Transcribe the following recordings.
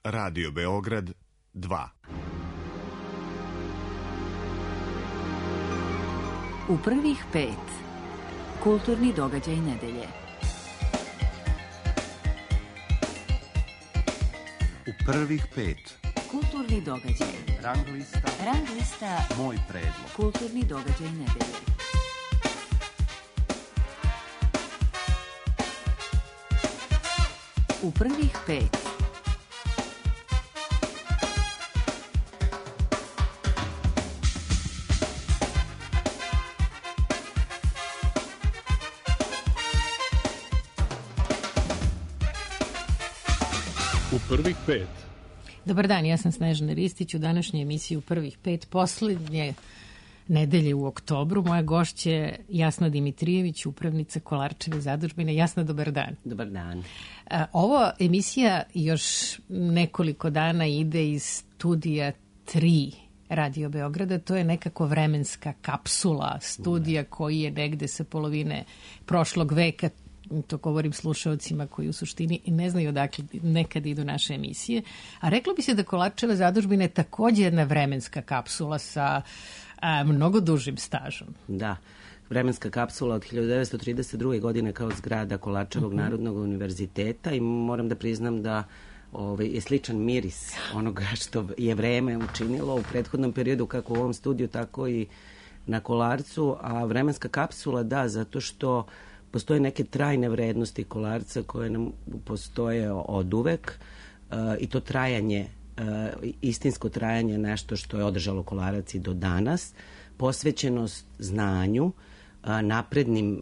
Radio Beograd 2. U prvih 5. Kulturni događaj nedelje. U prvih 5. Kulturni događaj. Rang lista. Moj predlog. Kulturni događaj nedelje. U prvih 5. U prvih 5. Dobar dan, ja sam Snežana Ristić. U današnjoj emisiji U prvih 5, poslednje nedelje u oktobru. Moja gošća je Jasna Dimitrijević, upravnica Kolarčeve zadužbine. Jasna, dobar dan. Dobar dan. Ovo emisija još nekoliko dana ide iz studija 3 Radio Beograda. To je nekako vremenska kapsula studija koji je negde sa polovine prošlog veka. To govorim slušalcima koji u suštini ne znaju odakle nekad idu naše emisije. A reklo bi se da Kolarčeva zadužbina je takođe jedna vremenska kapsula sa mnogo dužim stažom. Da, vremenska kapsula od 1932. godine kao zgrada Kolarčevog Narodnog univerziteta i moram da priznam da je sličan miris onoga što je vreme učinilo u prethodnom periodu kako u ovom studiju, tako i na Kolarcu. A vremenska kapsula, da, zato što postoje neke trajne vrednosti Kolarca koje nam postoje od uvek i to trajanje, istinsko trajanje, nešto što je održalo Kolarac i do danas, posvećenost znanju, naprednim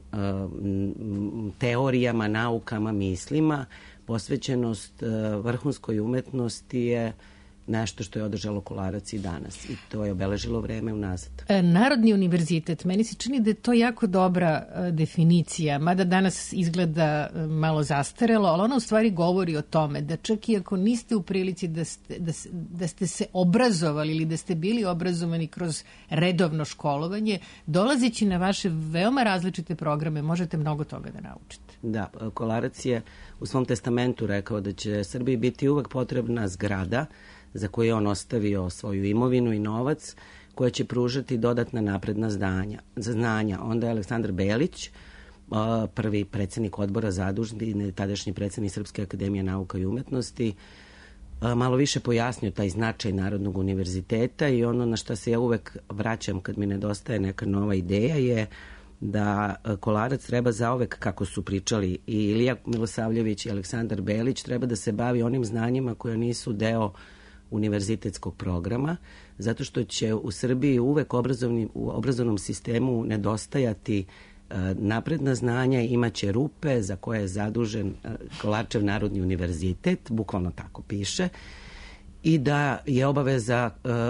teorijama, naukama, mislima, posvećenost vrhunskoj umetnosti je nešto što je održalo Kolarac i danas i to je obeležilo vreme unazad. Narodni univerzitet, meni se čini da je to jako dobra definicija, mada danas izgleda malo zastarelo, ali ona u stvari govori o tome da čak i ako niste u prilici da ste se obrazovali ili da ste bili obrazovani kroz redovno školovanje, dolazeći na vaše veoma različite programe možete mnogo toga da naučite. Da, Kolarac je u svom testamentu rekao da će Srbiji biti uvek potrebna zgrada za koju je on ostavio svoju imovinu i novac, koja će pružati dodatna napredna znanja. Onda je Aleksandar Belić, prvi predsednik odbora zadužbine, tadašnji predsednik Srpske akademije nauka i umetnosti, malo više pojasnio taj značaj Narodnog univerziteta i ono na što se ja uvek vraćam kad mi nedostaje neka nova ideja je da Kolarac treba zauvek, kako su pričali i Ilija Milosavljević i Aleksandar Belić, treba da se bavi onim znanjima koja nisu univerzitetskog programa, zato što će u Srbiji uvek u obrazovnom sistemu nedostajati napredna znanja, imaće rupe za koje je zadužen Kolarčev Narodni univerzitet, bukvalno tako piše, i da je obaveza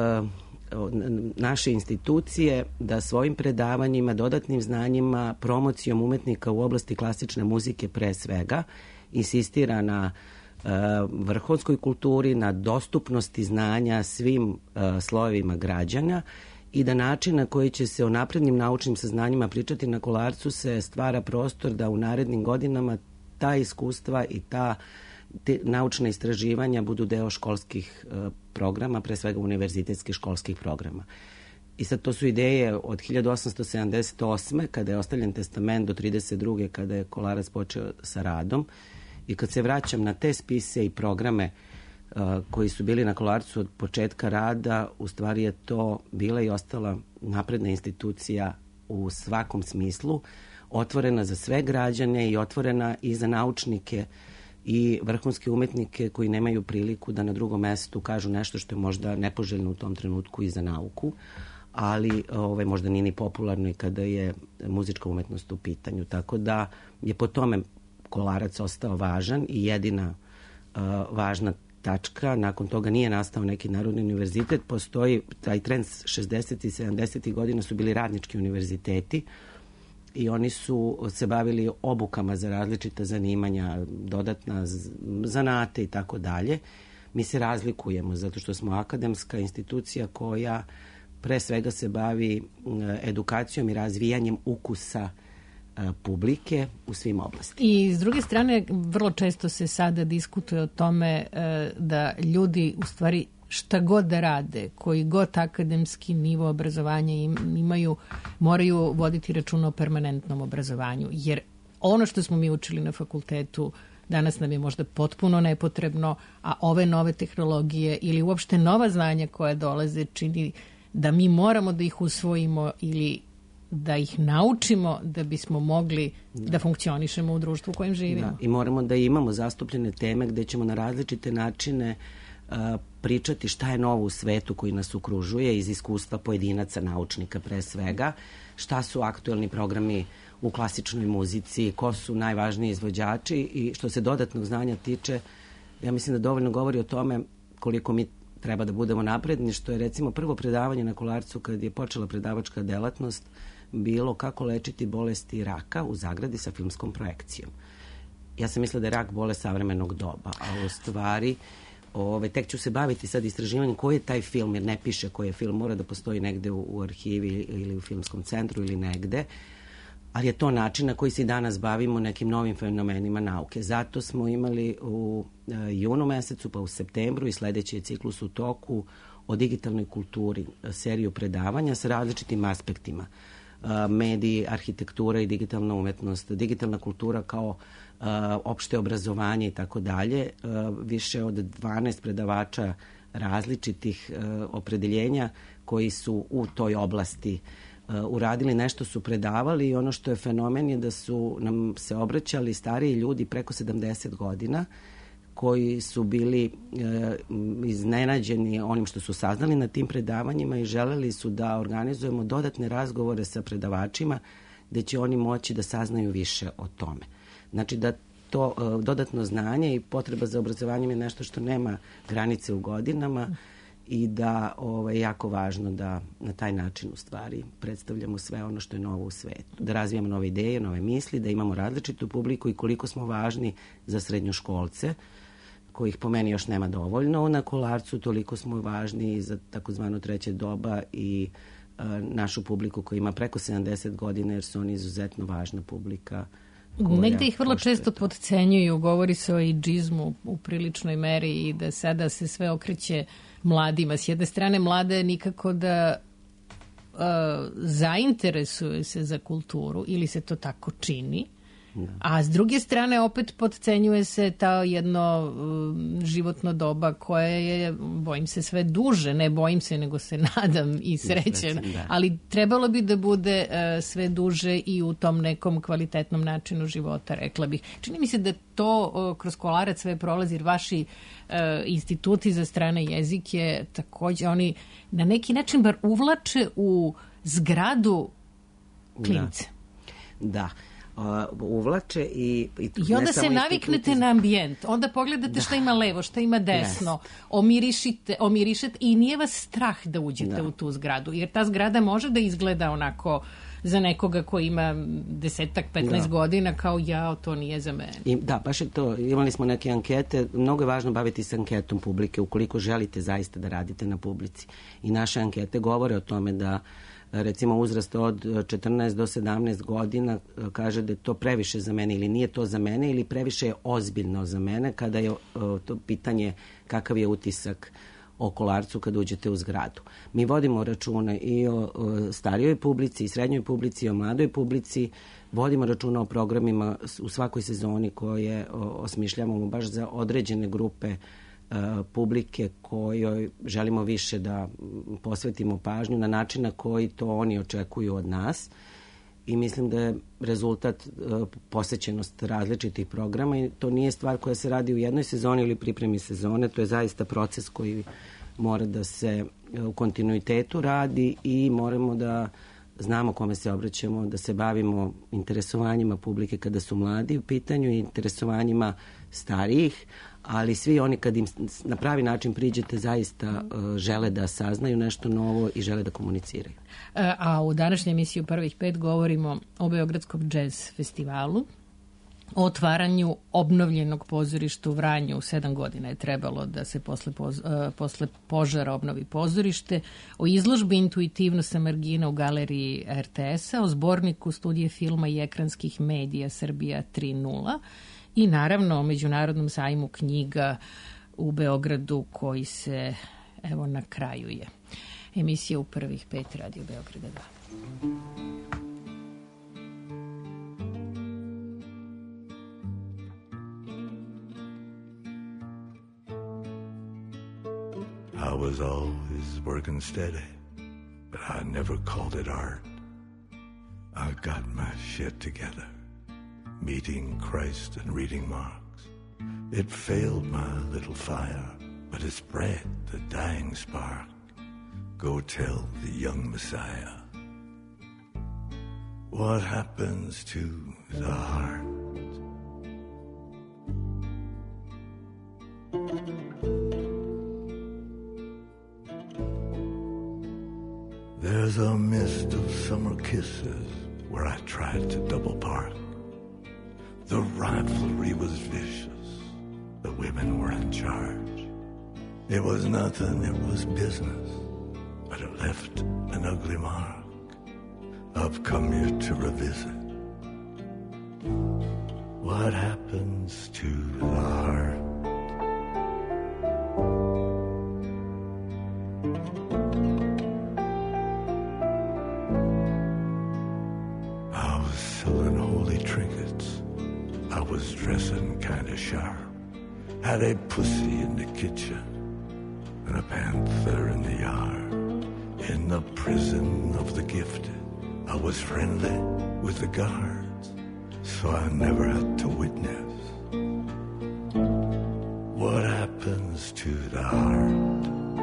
naše institucije da svojim predavanjima, dodatnim znanjima, promocijom umetnika u oblasti klasične muzike pre svega, insistira na vrhunskoj kulturi, na dostupnosti znanja svim slojevima građana i da način na koji će se o naprednim naučnim saznanjima pričati na Kolarcu se stvara prostor da u narednim godinama ta iskustva i te naučne istraživanja budu deo školskih programa, pre svega univerzitetskih školskih programa. I sad to su ideje od 1878. kada je ostavljen testament do 32. kada je Kolarac počeo sa radom. I kad se vraćam na te spise i programe koji su bili na Kolarcu od početka rada, u stvari je to bila i ostala napredna institucija u svakom smislu, otvorena za sve građane i otvorena i za naučnike i vrhunske umetnike koji nemaju priliku da na drugom mestu kažu nešto što je možda nepoželjno u tom trenutku i za nauku, ali možda nije ni popularno i kada je muzička umetnost u pitanju. Tako da je po tome Kolarac ostao važan i jedina važna tačka. Nakon toga nije nastao neki Narodni univerzitet. Postoji taj trend 60. i 70. godina su bili radnički univerziteti i oni su se bavili obukama za različita zanimanja, dodatna zanate i tako dalje. Mi se razlikujemo zato što smo akademska institucija koja pre svega se bavi edukacijom i razvijanjem ukusa publike u svim oblastima. I s druge strane, vrlo često se sada diskutuje o tome da ljudi u stvari šta god da rade, koji god akademski nivo obrazovanja imaju, moraju voditi računa o permanentnom obrazovanju. Jer ono što smo mi učili na fakultetu danas nam je možda potpuno nepotrebno, a ove nove tehnologije ili uopšte nova znanja koja dolaze čini da mi moramo da ih usvojimo ili da ih naučimo da bismo mogli da funkcionišemo u društvu u kojem živimo. Da, i moramo da imamo zastupljene teme gde ćemo na različite načine pričati šta je novo u svetu koji nas okružuje iz iskustva pojedinaca, naučnika pre svega, šta su aktuelni programi u klasičnoj muzici, ko su najvažniji izvođači i što se dodatnog znanja tiče, ja mislim da dovoljno govori o tome koliko mi treba da budemo napredni, što je recimo prvo predavanje na Kolarcu kad je počela predavačka delatnost bilo kako lečiti bolesti raka u zagradi sa filmskom projekcijom. Ja sam mislila da je rak bolest savremenog doba, a u stvari tek ću se baviti sad istraživanjem koji je taj film, jer ne piše koji je film, mora da postoji negde u arhivi ili u filmskom centru ili negde, ali je to način na koji se i danas bavimo nekim novim fenomenima nauke. Zato smo imali u junu mesecu, pa u septembru i sledeći je ciklus u toku o digitalnoj kulturi, seriju predavanja sa različitim aspektima. Mediji, arhitektura i digitalna umetnost, digitalna kultura kao opšte obrazovanje i tako dalje. Više od 12 predavača različitih opredeljenja koji su u toj oblasti uradili, nešto su predavali i ono što je fenomen je da su nam se obraćali stariji ljudi preko 70 godina koji su bili iznenađeni onim što su saznali na tim predavanjima i želeli su da organizujemo dodatne razgovore sa predavačima gde će oni moći da saznaju više o tome. Znači da to dodatno znanje i potreba za obrazovanjem je nešto što nema granice u godinama i da je jako važno da na taj način u stvari predstavljamo sve ono što je novo u svetu. Da razvijamo nove ideje, nove misli, da imamo različitu publiku i koliko smo važni za srednjoškolce, kojih po meni još nema dovoljno na Kolarcu, toliko smo važni za takozvano treće doba i našu publiku koja ima preko 70 godina jer su oni izuzetno važna publika. Negde ih vrlo često podcenjuju, govori se o ageizmu u priličnoj meri i da sada se sve okreće mladima. S jedne strane, mlade nikako da zainteresuju se za kulturu ili se to tako čini, a s druge strane opet podcenjuje se ta jedno životno doba koje je, bojim se, sve duže, ne bojim se, nego se nadam i srećem, ali trebalo bi da bude sve duže i u tom nekom kvalitetnom načinu života, rekla bih. Čini mi se da to kroz Kolarac sve prolazi, jer vaši instituti za strane jezike takođe, oni na neki način bar uvlače u zgradu klince. Da. Uvlače i onda se naviknete na ambijent, onda pogledate šta ima levo, šta ima desno, omirišete i nije vas strah da uđete u tu zgradu, jer ta zgrada može da izgleda onako za nekoga ko ima 10-15 godina kao to nije za mene. Da, baš je to. Imali smo neke ankete. Mnogo je važno baviti se anketom publike ukoliko želite zaista da radite na publici. I naše ankete govore o tome da recimo uzrast od 14 do 17 godina kaže da je to previše za mene ili nije to za mene ili previše je ozbiljno za mene kada je to pitanje kakav je utisak o Kolarcu kad uđete u zgradu. Mi vodimo računa i o starijoj publici i srednjoj publici i o mladoj publici, vodimo računa o programima u svakoj sezoni koje osmišljavamo baš za određene grupe publike kojoj želimo više da posvetimo pažnju na način na koji to oni očekuju od nas i mislim da je rezultat posvećenost različitih programa i to nije stvar koja se radi u jednoj sezoni ili pripremi sezone, to je zaista proces koji mora da se u kontinuitetu radi i moramo da znamo kome se obraćamo, da se bavimo interesovanjima publike kada su mladi u pitanju i interesovanjima starijih, ali svi oni kad im na pravi način priđete zaista žele da saznaju nešto novo i žele da komuniciraju. A u današnjoj emisiji u prvih 5 govorimo o Beogradskom džez festivalu o otvaranju obnovljenog pozorišta u Vranju. 7 godina je trebalo da se posle požara obnovi pozorište, o izložbi Intuitivnost sa margina u galeriji RTS-a, o zborniku studije filma i ekranskih medija Srbija 3.0 i naravno o Međunarodnom sajmu knjiga u Beogradu koji se evo na kraju je. Emisija u prvih 5 Radio Beograda 2. I was always working steady, but I never called it art. I got my shit together, meeting Christ and reading Marx. It failed my little fire, but it spread the dying spark. Go tell the young Messiah what happens to the heart. There's a mist of summer kisses where I tried to double park. The rivalry was vicious. The women were in charge. It was nothing, it was business, but it left an ugly mark. I've come here to revisit what happens to the heart. Dressing kinda sharp. Had a pussy in the kitchen and a panther in the yard. In the prison of the gifted, I was friendly with the guards, so I never had to witness what happens to the heart.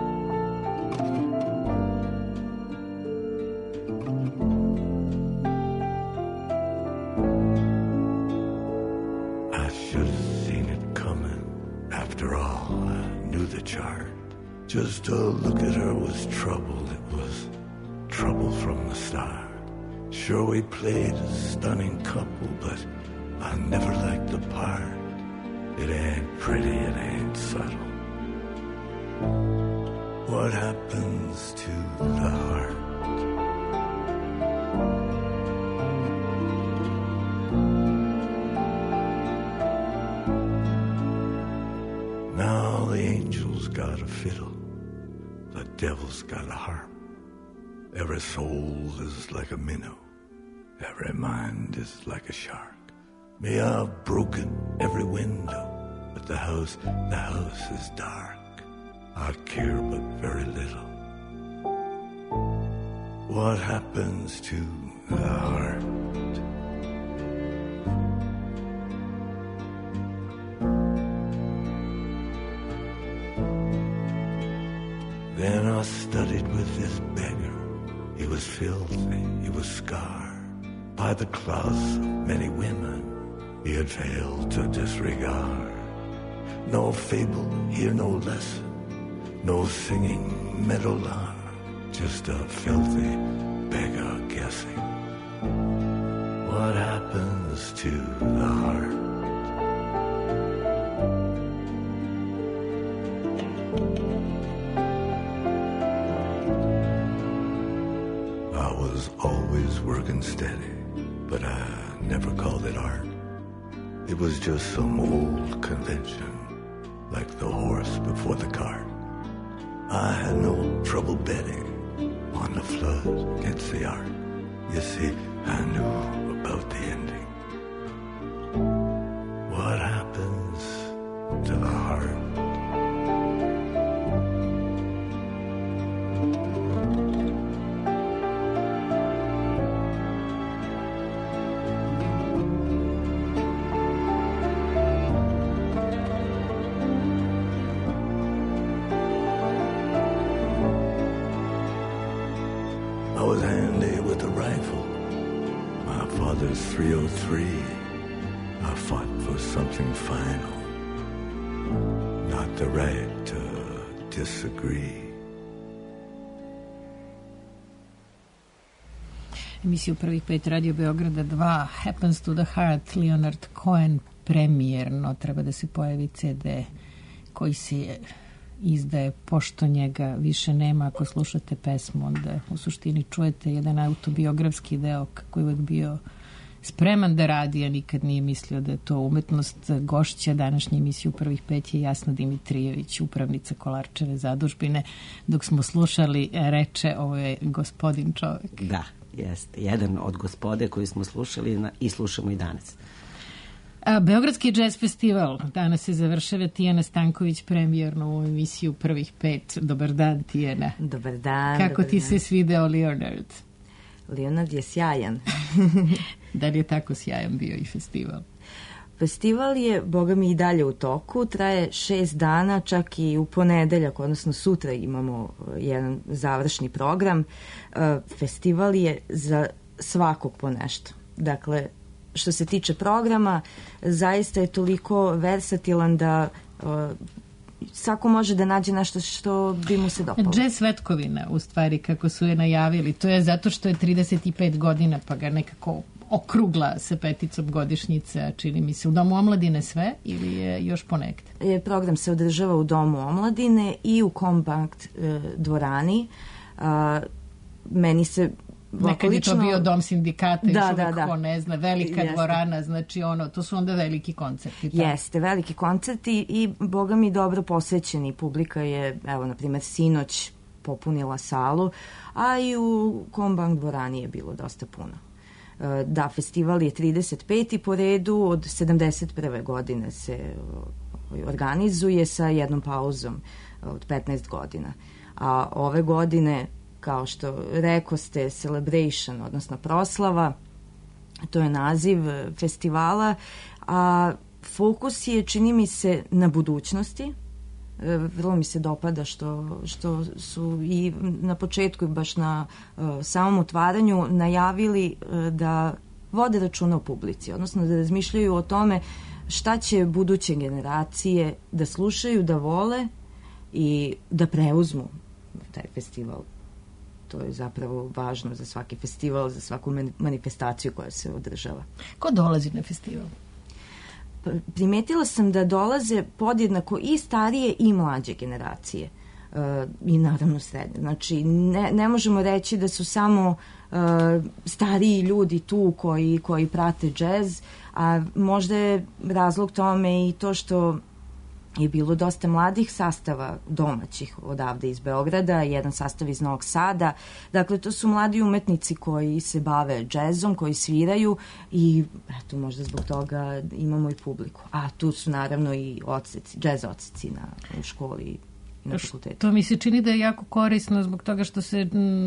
Just to look at her was trouble. It was trouble from the start. Sure, we played a stunning couple, but I never liked the part. It ain't pretty, it ain't subtle. What happens to the heart? Now the angel's got a fiddle. The devil's got a harp. Every soul is like a minnow. Every mind is like a shark. Me, I've broken every window, but the house is dark. I care but very little. What happens to the heart? Then I studied with this beggar. He was filthy, he was scarred by the claws of many women he had failed to disregard. No fable, hear no lesson, no singing meadowlark, just a filthy beggar guessing what happens to the heart. Always working steady, but I never called it art. It was just some old convention, like the horse before the cart. I had no trouble betting on the flood against the ark. You see, I knew about the ending. What happens to the heart? I was handy with a rifle. My father's .303. I fought for something final, not the right to disagree. emisiju prvih 5 Radio Beograda 2, Happens to the Heart, Leonard Cohen, premijerno, treba da se pojavi CD koji se izdaje, pošto njega više nema. Ako slušate pesmu, onda u suštini čujete jedan autobiografski deo kako je uvek bio spreman da radi, a nikad nije mislio da je to umetnost. Gošća današnje emisije u prvih 5 je Jasna Dimitrijević, upravnica Kolarčeve zadužbine. Dok smo slušali, reče, ovo je gospodin čovek. Da, jeste. Jedan od gospode koji smo slušali i slušamo i danas. Beogradski jazz festival danas se završava. Tijana Stanković premijerno u emisiju prvih 5. Dobar dan, Tijana. Dobar dan. Kako dobar ti dan. se svideo Leonard? Leonard je sjajan. Da li je tako sjajan bio i festival? Festival je, boga mi, i dalje u toku, traje 6 dana, čak i u ponedeljak, odnosno sutra imamo jedan završni program. Festival je za svakog po nešto. Dakle, što se tiče programa, zaista je toliko versatilan da svako može da nađe nešto što bi mu se dopalo. Jazz svetkovina, u stvari, kako su je najavili. To je zato što je 35 godina, pa ga nekako okrugla sa 5 godišnjica, čini mi se. U Domu omladine sve ili je još ponegde? Program se održava u Domu omladine i u Kompakt dvorani. Meni se nekad je to bio Dom sindikata, još uvek ko ne zna, velika Jeste. dvorana, znači to su onda veliki koncerti. Jeste, veliki koncerti i, boga mi, dobro posvećeni. Publika je, evo, na primjer, sinoć popunila salu, a i u Kombank dvorani je bilo dosta puno. Da, festival je 35. po redu, od 71. godine se organizuje sa jednom pauzom od 15 godina. A ove godine, kao što rekoste, Celebration, odnosno proslava, to je naziv festivala, a fokus je, čini mi se, na budućnosti. Vrlo mi se dopada što su i na početku i baš na samom otvaranju najavili da vode računa o publici, odnosno da razmišljaju o tome šta će buduće generacije da slušaju, da vole i da preuzmu taj festival. To je zapravo važno za svaki festival, za svaku manifestaciju koja se održava. Ko dolazi na festival? Primetila sam da dolaze podjednako i starije i mlađe generacije. I naravno srednje. Znači, ne možemo reći da su samo stariji ljudi tu koji prate džez, a možda je razlog tome i to što je bilo dosta mladih sastava domaćih odavde iz Beograda, jedan sastav iz Novog Sada. Dakle, to su mladi umetnici koji se bave džezom, koji sviraju i eto, možda zbog toga imamo i publiku. A tu su naravno i džez odseci u školi i na fakultetu. To mi se čini da je jako korisno zbog toga što se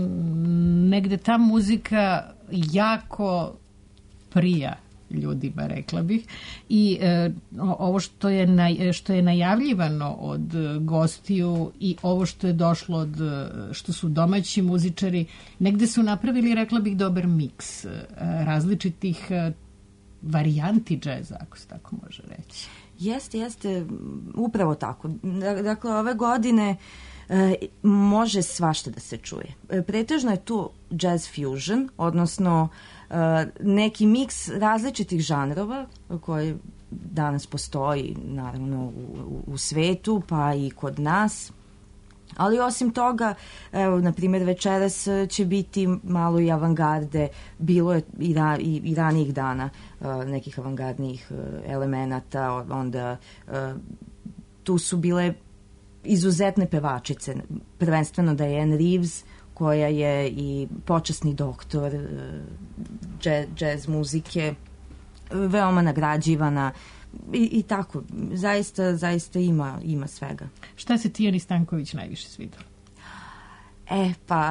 negde ta muzika jako prija ljudima, rekla bih. I ovo što je najavljivano od gostiju i ovo što je došlo što su domaći muzičari, negde su napravili, rekla bih, dobar miks različitih varijanti džeza, ako se tako može reći. Jeste, upravo tako. Dakle, ove godine može svašta da se čuje. Pretežno je tu jazz fusion, odnosno neki miks različitih žanrova koji danas postoji naravno u svetu, pa i kod nas. Ali osim toga, evo, na primjer, večeras će biti malo i avangarde, bilo je i ranijih dana nekih avangardnih elemenata, onda tu su bile izuzetne pevačice, prvenstveno Diane Reeves, koja je i počasni doktor džez muzike, veoma nagrađivana i tako, zaista ima svega. Šta se Tijani Stanković najviše svidalo? Pa,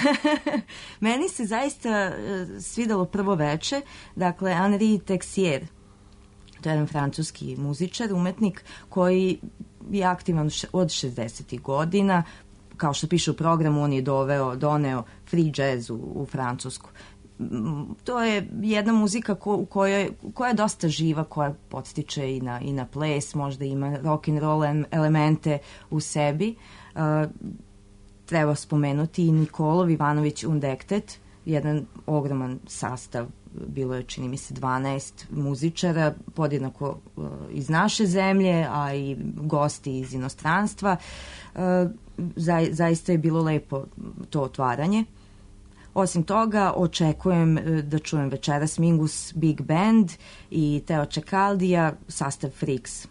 meni se zaista svidalo prvo veče, dakle, Henri Texier, to je jedan francuski muzičar, umetnik, koji je aktivan od 60. godina. Kao što piše u programu, on je doneo free jazz u Francusku. To je jedna muzika koja je dosta živa, koja podstiče i na ples, možda ima rock and roll elemente u sebi. Treba spomenuti i Nikolov Ivanović Undektet, jedan ogroman sastav, bilo je čini mi se 12 muzičara, podjednako iz naše zemlje, a i gosti iz inostranstva. Zaista je bilo lepo to otvaranje. Osim toga, očekujem da čujem večeras Mingus Big Band i Teo Čekaldija, sastav Freaks.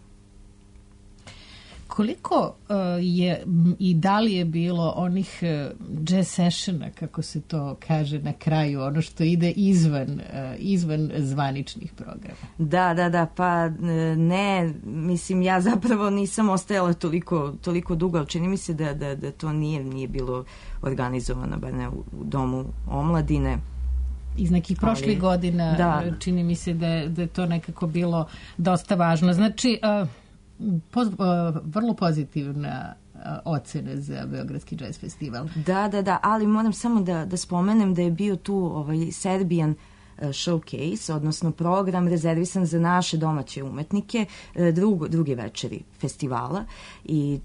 Koliko je i da li je bilo onih jazz sessiona, kako se to kaže na kraju, ono što ide izvan zvaničnih programa? Da, pa ne, mislim, ja zapravo nisam ostajala toliko dugo, ali čini mi se da to nije bilo organizovano, bar ne u Domu omladine. Iz nekih prošlih godina čini mi se da je to nekako bilo dosta važno. Znači, vrlo pozitivna ocena za Beogradski jazz festival. Da, ali moram samo da spomenem da je bio tu Serbian showcase, odnosno program rezervisan za naše domaće umetnike, drugi večeri festivala, i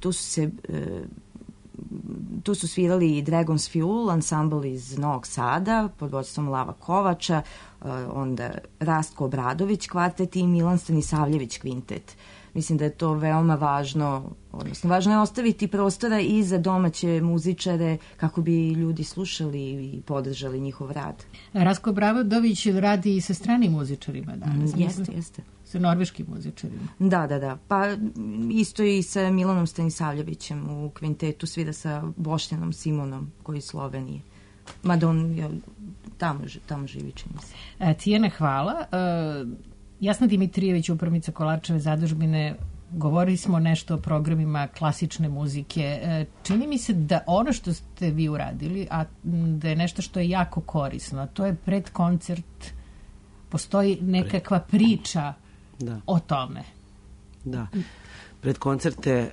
tu su svirali i Dragon's Fuel, ansambl iz Novog Sada pod vodstvom Lava Kovača, onda Rastko Obradović kvartet i Milan Stanisavljević kvintet. Mislim da je to veoma važno, odnosno važno je ostaviti prostora i za domaće muzičare kako bi ljudi slušali i podržali njihov rad. Rastko Obradović radi i sa stranim muzičarima danas. Jeste. Sa norveškim muzičarima. Da. Pa isto i sa Milanom Stanisavljevićem u kvintetu, svira sa Boštjanom Simonom koji je iz Slovenije. Mada on tamo živi, čini se. Tijana, hvala. Jasna Dimitrijević, upravnica Kolarčeve zadužbine, govorili smo nešto o programima klasične muzike. Čini mi se da ono što ste vi uradili, a da je nešto što je jako korisno, a to je predkoncert, postoji nekakva priča o tome. Da. Pred koncerte,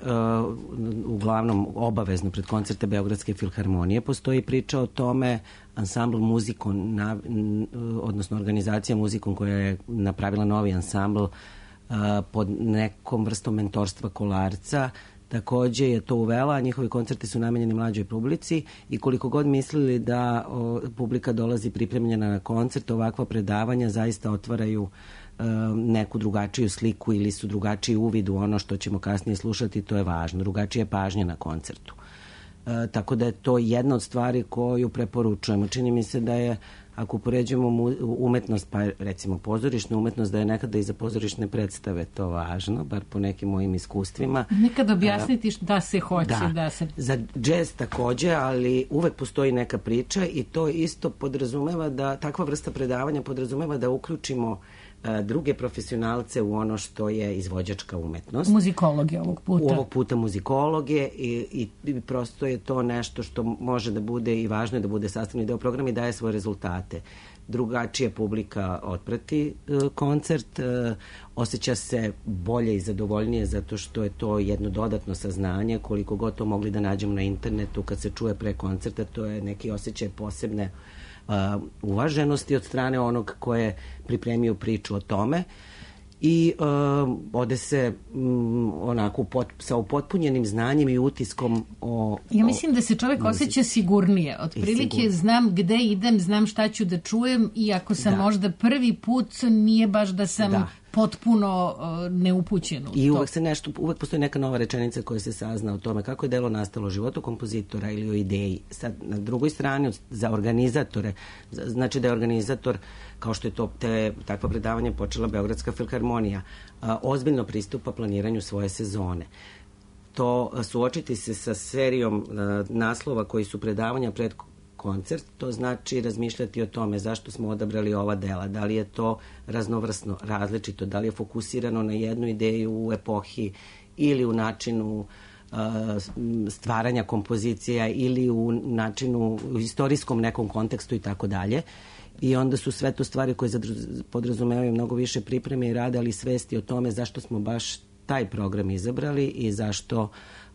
uglavnom obavezno pred koncerte Beogradske filharmonije, postoji priča o tome. Ansambl Muzikom, odnosno organizacija Muzikom koja je napravila novi ansambl pod nekom vrstom mentorstva Kolarca, takođe je to uvela, a njihovi koncerti su namenjeni mlađoj publici i koliko god mislili da publika dolazi pripremljena na koncert, ovakva predavanja zaista otvaraju neku drugačiju sliku ili su drugačiji uvid u ono što ćemo kasnije slušati, to je važno. Drugačije pažnje na koncertu. Tako da je to jedna od stvari koju preporučujemo. Čini mi se da je, ako upoređujemo umetnost, pa recimo pozorišnu umetnost, da je nekada i za pozorišne predstave to važno, bar po nekim mojim iskustvima. Nekada objasniti da se hoće da se... Za džez takođe, ali uvek postoji neka priča i to isto podrazumeva da, takva vrsta predavanja podrazumeva da uključimo druge profesionalce u ono što je izvođačka umetnost. Muzikologe ovog puta. Ovog puta muzikologe i prosto je to nešto što može da bude i važno je da bude sastavni deo programa i daje svoje rezultate. Drugačija publika otprati koncert, osjeća se bolje i zadovoljnije zato što je to jedno dodatno saznanje, koliko god to mogli da nađemo na internetu kad se čuje pre koncerta, to je neki osjećaj posebne uvaženosti od strane onog ko je pripremio priču o tome i ode se onako sa upotpunjenim znanjem i utiskom ja mislim da se čovjek osjeća sigurnije. Otprilike znam gde idem, znam šta ću da čujem i ako sam možda prvi put, nije baš da sam potpuno neupućen u to. I uvek postoji neka nova rečenica koja se sazna o tome kako je delo nastalo u životu kompozitora ili o ideji. Sad, na drugoj strani, za organizatore, znači da je organizator, kao što je to takva predavanja počela Beogradska filharmonija, ozbiljno pristupa planiranju svoje sezone. To suočiti se sa serijom naslova koji su predavanja pred koncert, to znači razmišljati o tome zašto smo odabrali ova dela, da li je to raznovrsno, različito, da li je fokusirano na jednu ideju u epohi ili u načinu stvaranja kompozicija ili u načinu, u istorijskom nekom kontekstu i tako dalje. I onda su sve to stvari koje podrazumevaju mnogo više pripreme i rade, ali svesti o tome zašto smo baš taj program izabrali i zašto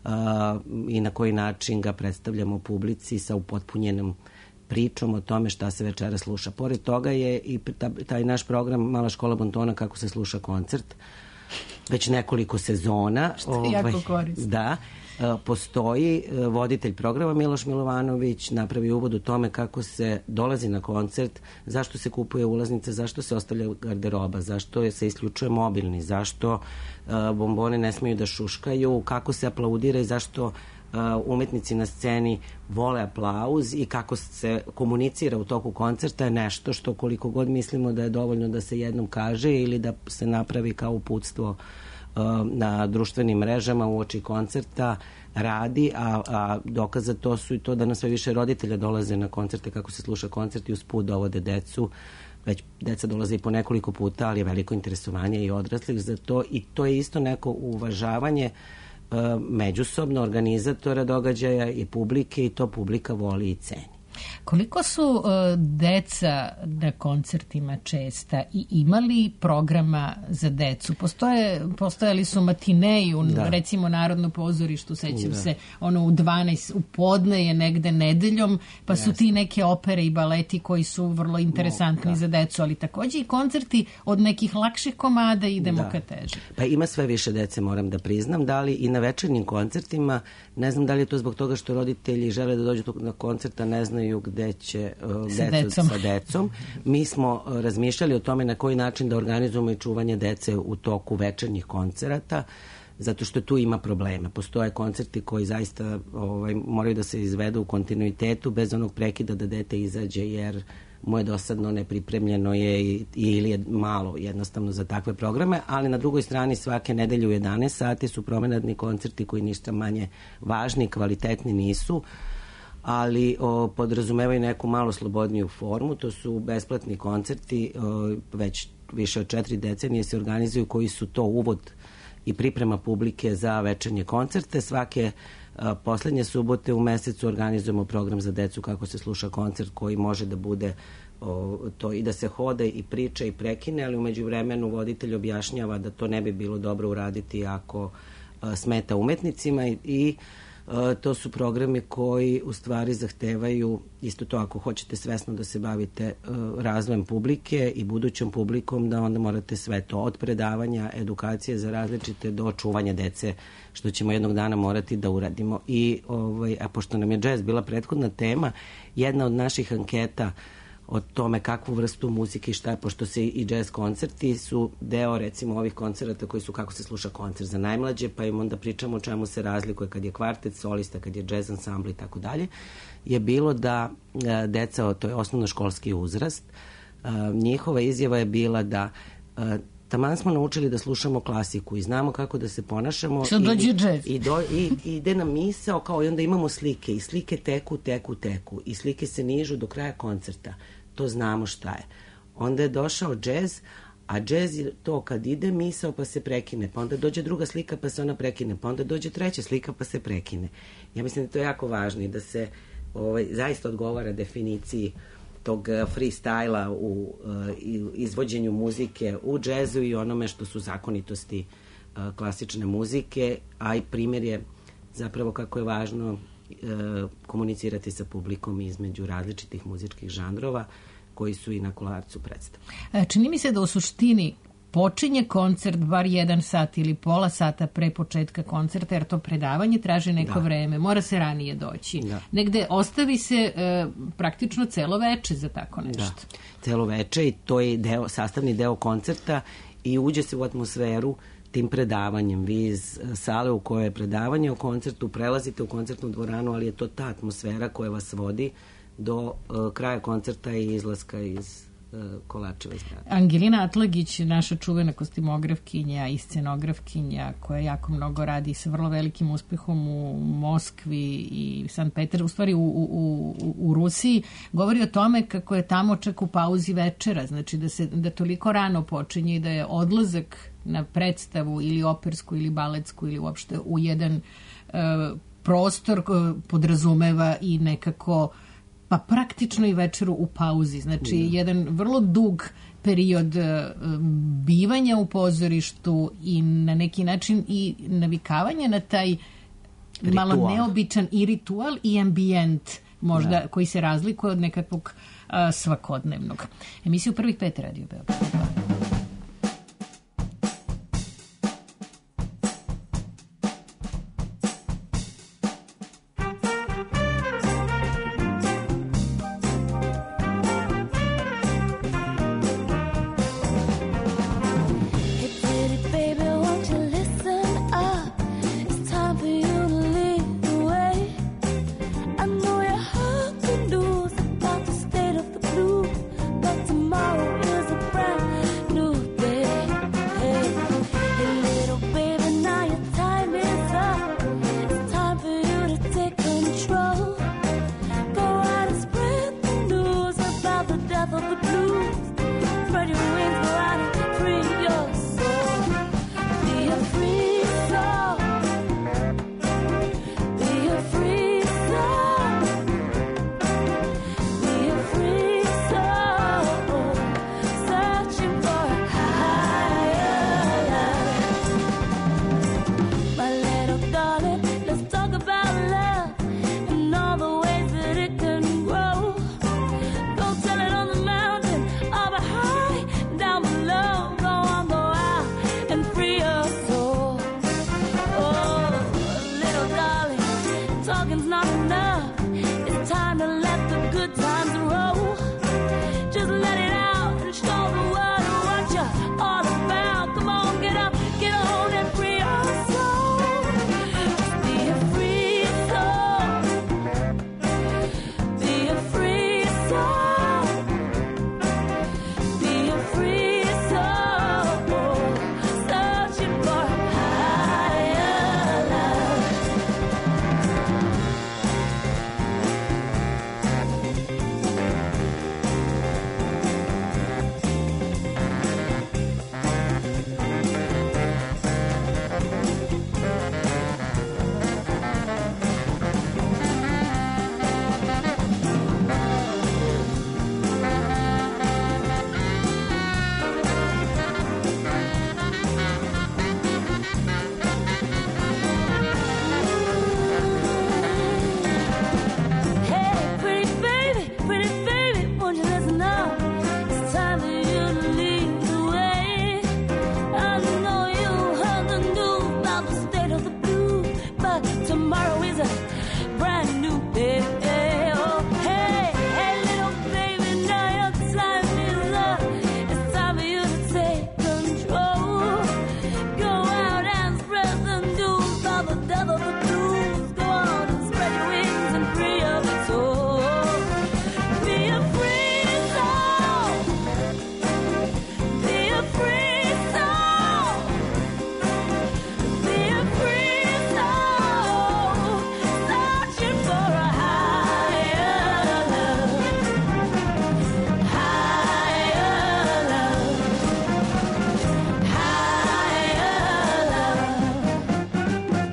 i na koji način ga predstavljamo publici sa upotpunjenom pričom o tome šta se večera sluša. Pored toga je i taj naš program Mala škola bontona kako se sluša koncert već nekoliko sezona. Što je jako korisno. Da. Postoji voditelj programa Miloš Milovanović, napravi uvod u tome kako se dolazi na koncert, zašto se kupuje ulaznica, zašto se ostavlja garderoba, zašto se isključuje mobilni, zašto bombone ne smeju da šuškaju, kako se aplaudira i zašto umetnici na sceni vole aplauz i kako se komunicira u toku koncerta je nešto što koliko god mislimo da je dovoljno da se jednom kaže ili da se napravi kao uputstvo na društvenim mrežama uoči koncerta radi, a dokaz za to su i to da nam sve više roditelja dolaze na koncerte, kako se sluša koncert i usput dovode decu. Već deca dolaze i po nekoliko puta, ali je veliko interesovanje i odraslih za to i to je isto neko uvažavanje međusobno organizatora događaja i publike i to publika voli i ceni. Koliko su deca na koncertima česta i imali programa za decu? Postojali su matineji u recimo Narodno pozorištu, sećam se, ono u 12 u podne je negde nedeljom, pa su ti neke opere i baleti koji su vrlo interesantni za decu, ali takođe i koncerti od nekih lakših komada idemo ka teže. Pa ima sve više dece, moram da priznam, da li i na večernjim koncertima, ne znam da li je to zbog toga što roditelji žele da dođu na koncerta, ne znaju gde će deca sa decom. Mi smo razmišljali o tome na koji način da organizujemo i čuvanje dece u toku večernjih koncerata, zato što tu ima problema. Postoje koncerti koji zaista moraju da se izvedu u kontinuitetu bez onog prekida da dete izađe jer mu je dosadno, nepripremljeno je ili je malo jednostavno za takve programe, ali na drugoj strani svake nedelje u 11 sati su promenadni koncerti koji ništa manje važni, kvalitetni nisu, ali podrazumevaju neku malo slobodniju formu. To su besplatni koncerti, već više od 4 decenije se organizuju, koji su to uvod i priprema publike za večernje koncerte. Svake poslednje subote u mesecu organizujemo program za decu kako se sluša koncert koji može da bude to i da se hode i priča i prekine, ali umeđu vremenu voditelj objašnjava da to ne bi bilo dobro uraditi ako smeta umetnicima i to su programi koji u stvari zahtevaju isto to, ako hoćete svesno da se bavite razvojem publike i budućom publikom, da onda morate sve to od predavanja, edukacije za različite do čuvanja dece, što ćemo jednog dana morati da uradimo. I a pošto nam je džez bila prethodna tema, jedna od naših anketa o tome kakvu vrstu muzike i šta je, pošto se i jazz koncerti su deo recimo ovih koncerata koji su kako se sluša koncert za najmlađe, pa im onda pričamo o čemu se razlikuje kad je kvartet, solista, kad je jazz ansambl i tako dalje, je bilo da deca, to je osnovnoškolski uzrast, njihova izjava je bila da taman smo naučili da slušamo klasiku i znamo kako da se ponašamo i ide nam misao kao i onda imamo slike i slike teku i slike se nižu do kraja koncerta. To znamo šta je. Onda je došao džez, a džez je to kad ide misao pa se prekine, pa onda dođe druga slika pa se ona prekine, pa onda dođe treća slika pa se prekine. Ja mislim da to je jako važno i da se zaista odgovara definiciji tog freestyla u izvođenju muzike u džezu i onome što su zakonitosti klasične muzike, a i primjer je zapravo kako je važno komunicirati sa publikom između različitih muzičkih žanrova koji su i na Kolarcu predstavljeni. Čini mi se da u suštini počinje koncert bar 1 sat ili pola sata pre početka koncerta, jer to predavanje traži neko vreme, mora se ranije doći. Negde ostavi se praktično celo veče za tako nešto. Celo veče i to je sastavni deo koncerta i uđe se u atmosferu tim predavanjem. Vi iz sale u kojoj je predavanje o koncertu prelazite u koncertnu dvoranu, ali je to ta atmosfera koja vas vodi do kraja koncerta i izlaska iz Kolarčeve zgrade. Angelina Atlagić, naša čuvena kostimografkinja i scenografkinja koja jako mnogo radi sa vrlo velikim uspehom u Moskvi i Sankt Peter, u stvari u Rusiji, govori o tome kako je tamo čak u pauzi večera, znači da toliko rano počinje i da je odlazak na predstavu ili opersku ili baletsku ili uopšte u jedan prostor podrazumeva i nekako pa praktično i večeru u pauzi. Znači, jedan vrlo dug period bivanja u pozorištu i na neki način i navikavanja na taj malo neobičan i ritual i ambijent možda koji se razlikuje od nekakvog svakodnevnog. Emisiju Prvih 5 Radio Beograd. singing's not enough. It's time to let the good times roll. Just let it out and show the world what you're all about. Come on, get up, get on and free your soul. Just be a free soul. Be a free soul. Be a free soul. Searching for a higher love. Hey, pretty baby, won't you listen up? It's time for you to lead the way. I know you heard the news about the state of the blues, but tomorrow is a brand new day. Oh, hey, little baby, now your time is up. It's time for you to take control. Go out and spread the news about the death of the blues. Go on and spread your wings and free your soul. Be a free soul. Be a free soul. Be a free soul. Searching for a higher love. Higher love. Higher love.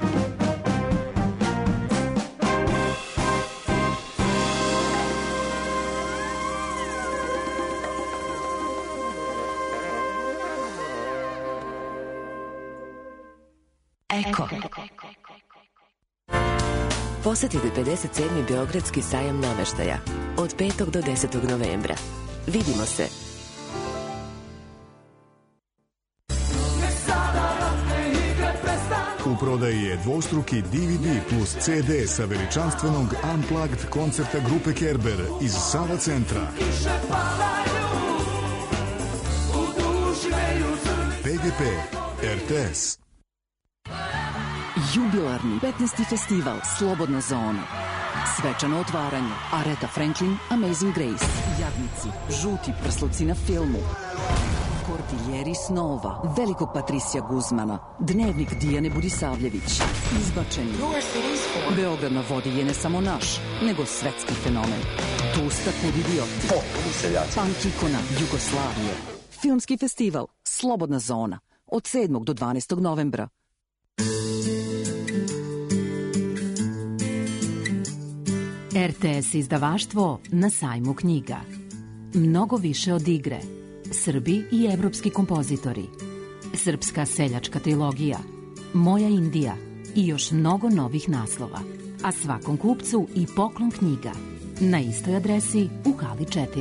Eko. Posetite 57. Beogradski sajam nameštaja od 5. do 10. novembra. Vidimo se. U prodaji je dvostruki DVD plus CD sa veličanstvenog Unplugged koncerta grupe Kerber iz Sava centra. PGP RTS. Jubilarni 15. festival Slobodna zona. Svečano otvaranje. Aretha Franklin, Amazing Grace. Jadnici, žuti prsluci na filmu. Kordiljeri snova, velikog Patricija Guzmana, dnevnik Dijane Budisavljević. Izbačeni. Beograd na vodi je ne samo naš, nego svetski fenomen. Tusta kud idioti. Punk ikona Jugoslavije. Filmski festival Slobodna zona od 7. do 12. novembra. RTS izdavaštvo na sajmu knjiga. Mnogo više od igre. Srbi i evropski kompozitori. Srpska seljačka trilogija. Moja Indija i još mnogo novih naslova. A svakom kupcu i poklon knjiga. Na istoj adresi u hali 4.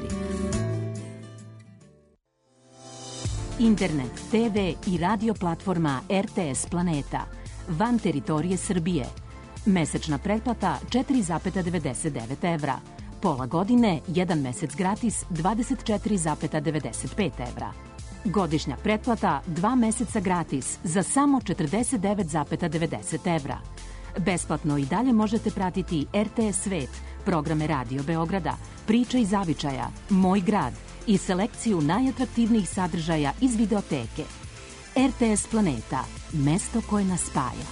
Internet, TV i radio platforma RTS Planeta. Van teritorije Srbije. Mesečna pretplata 4,99 evra. Pola godine, 1 mesec gratis 24,95 evra. Godišnja pretplata 2 meseca gratis za samo 49,90 evra. Besplatno i dalje možete pratiti RTS Svet, programe Radio Beograda, Priče iz zavičaja, Moj grad i selekciju najatraktivnijih sadržaja iz videoteke. RTS Planeta, mesto koje nas spaja.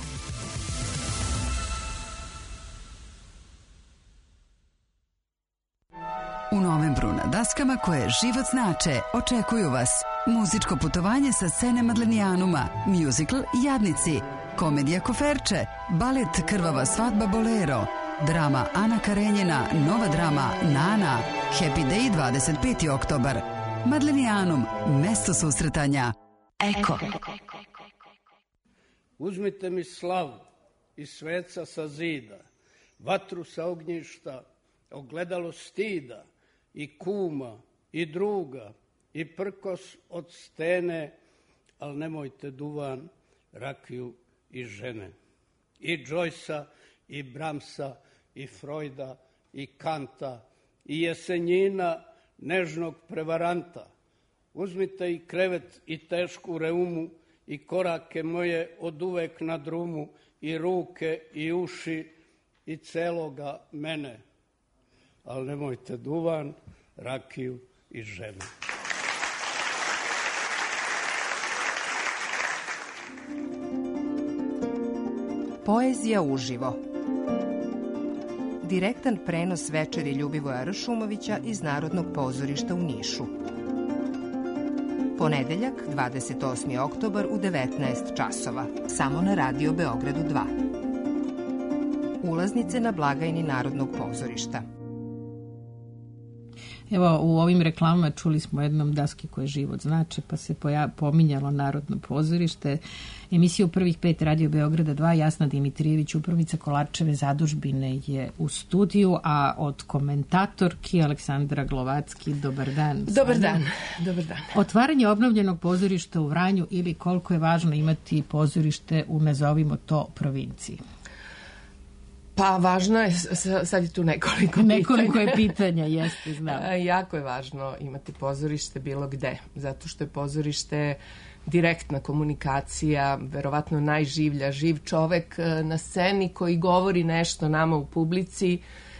U novembru na daskama koje život znače očekuju vas muzičko putovanje sa scene Madlenijanuma, musical Jadnici, komedija Koferče, balet Krvava svadba Bolero, drama Ana Karenjina, nova drama Nana, Happy Day 25. oktobar. Madlenijanum, mesto susretanja. Eko. Uzmite mi slavu i sveca sa zida, vatru sa ognjišta, ogledalo stida, i kuma, i druga, i prkos od stene, al nemojte duvan, rakiju i žene. I Joycea, i Bramsa, i Freuda, i Kanta, i Jesenjina, nežnog prevaranta. Uzmite i krevet i tešku reumu, i korake moje od uvek na drumu, i ruke i uši i celoga mene. Ali nemojte duvan, rakiju i ženu. Poezija uživo. Direktan prenos večeri Ljubivoja Ršumovića iz Narodnog pozorišta u Nišu. Ponedeljak, 28. oktobar u 19 časova. Samo na Radio Beogradu 2. Ulaznice na blagajni Narodnog pozorišta. Evo, u ovim reklamama čuli smo jednom daski koje život znače, pa se pominjalo Narodno pozorište. Emisiju prvih 5 Radio Beograda 2, Jasna Dimitrijević, upravnica Kolarčeve zadužbine je u studiju, a od komentatorki Aleksandra Glovacki, dobar dan. Dobar dan, dobar dan. Otvaranje obnovljenog pozorišta u Vranju ili koliko je važno imati pozorište u, nazovimo to, provinciji? Pa važno je, sad je tu nekoliko je pitanja, jeste, znam. Jako je važno imati pozorište bilo gde, zato što je pozorište direktna komunikacija, verovatno najživlja, živ čovek na sceni koji govori nešto nama u publici.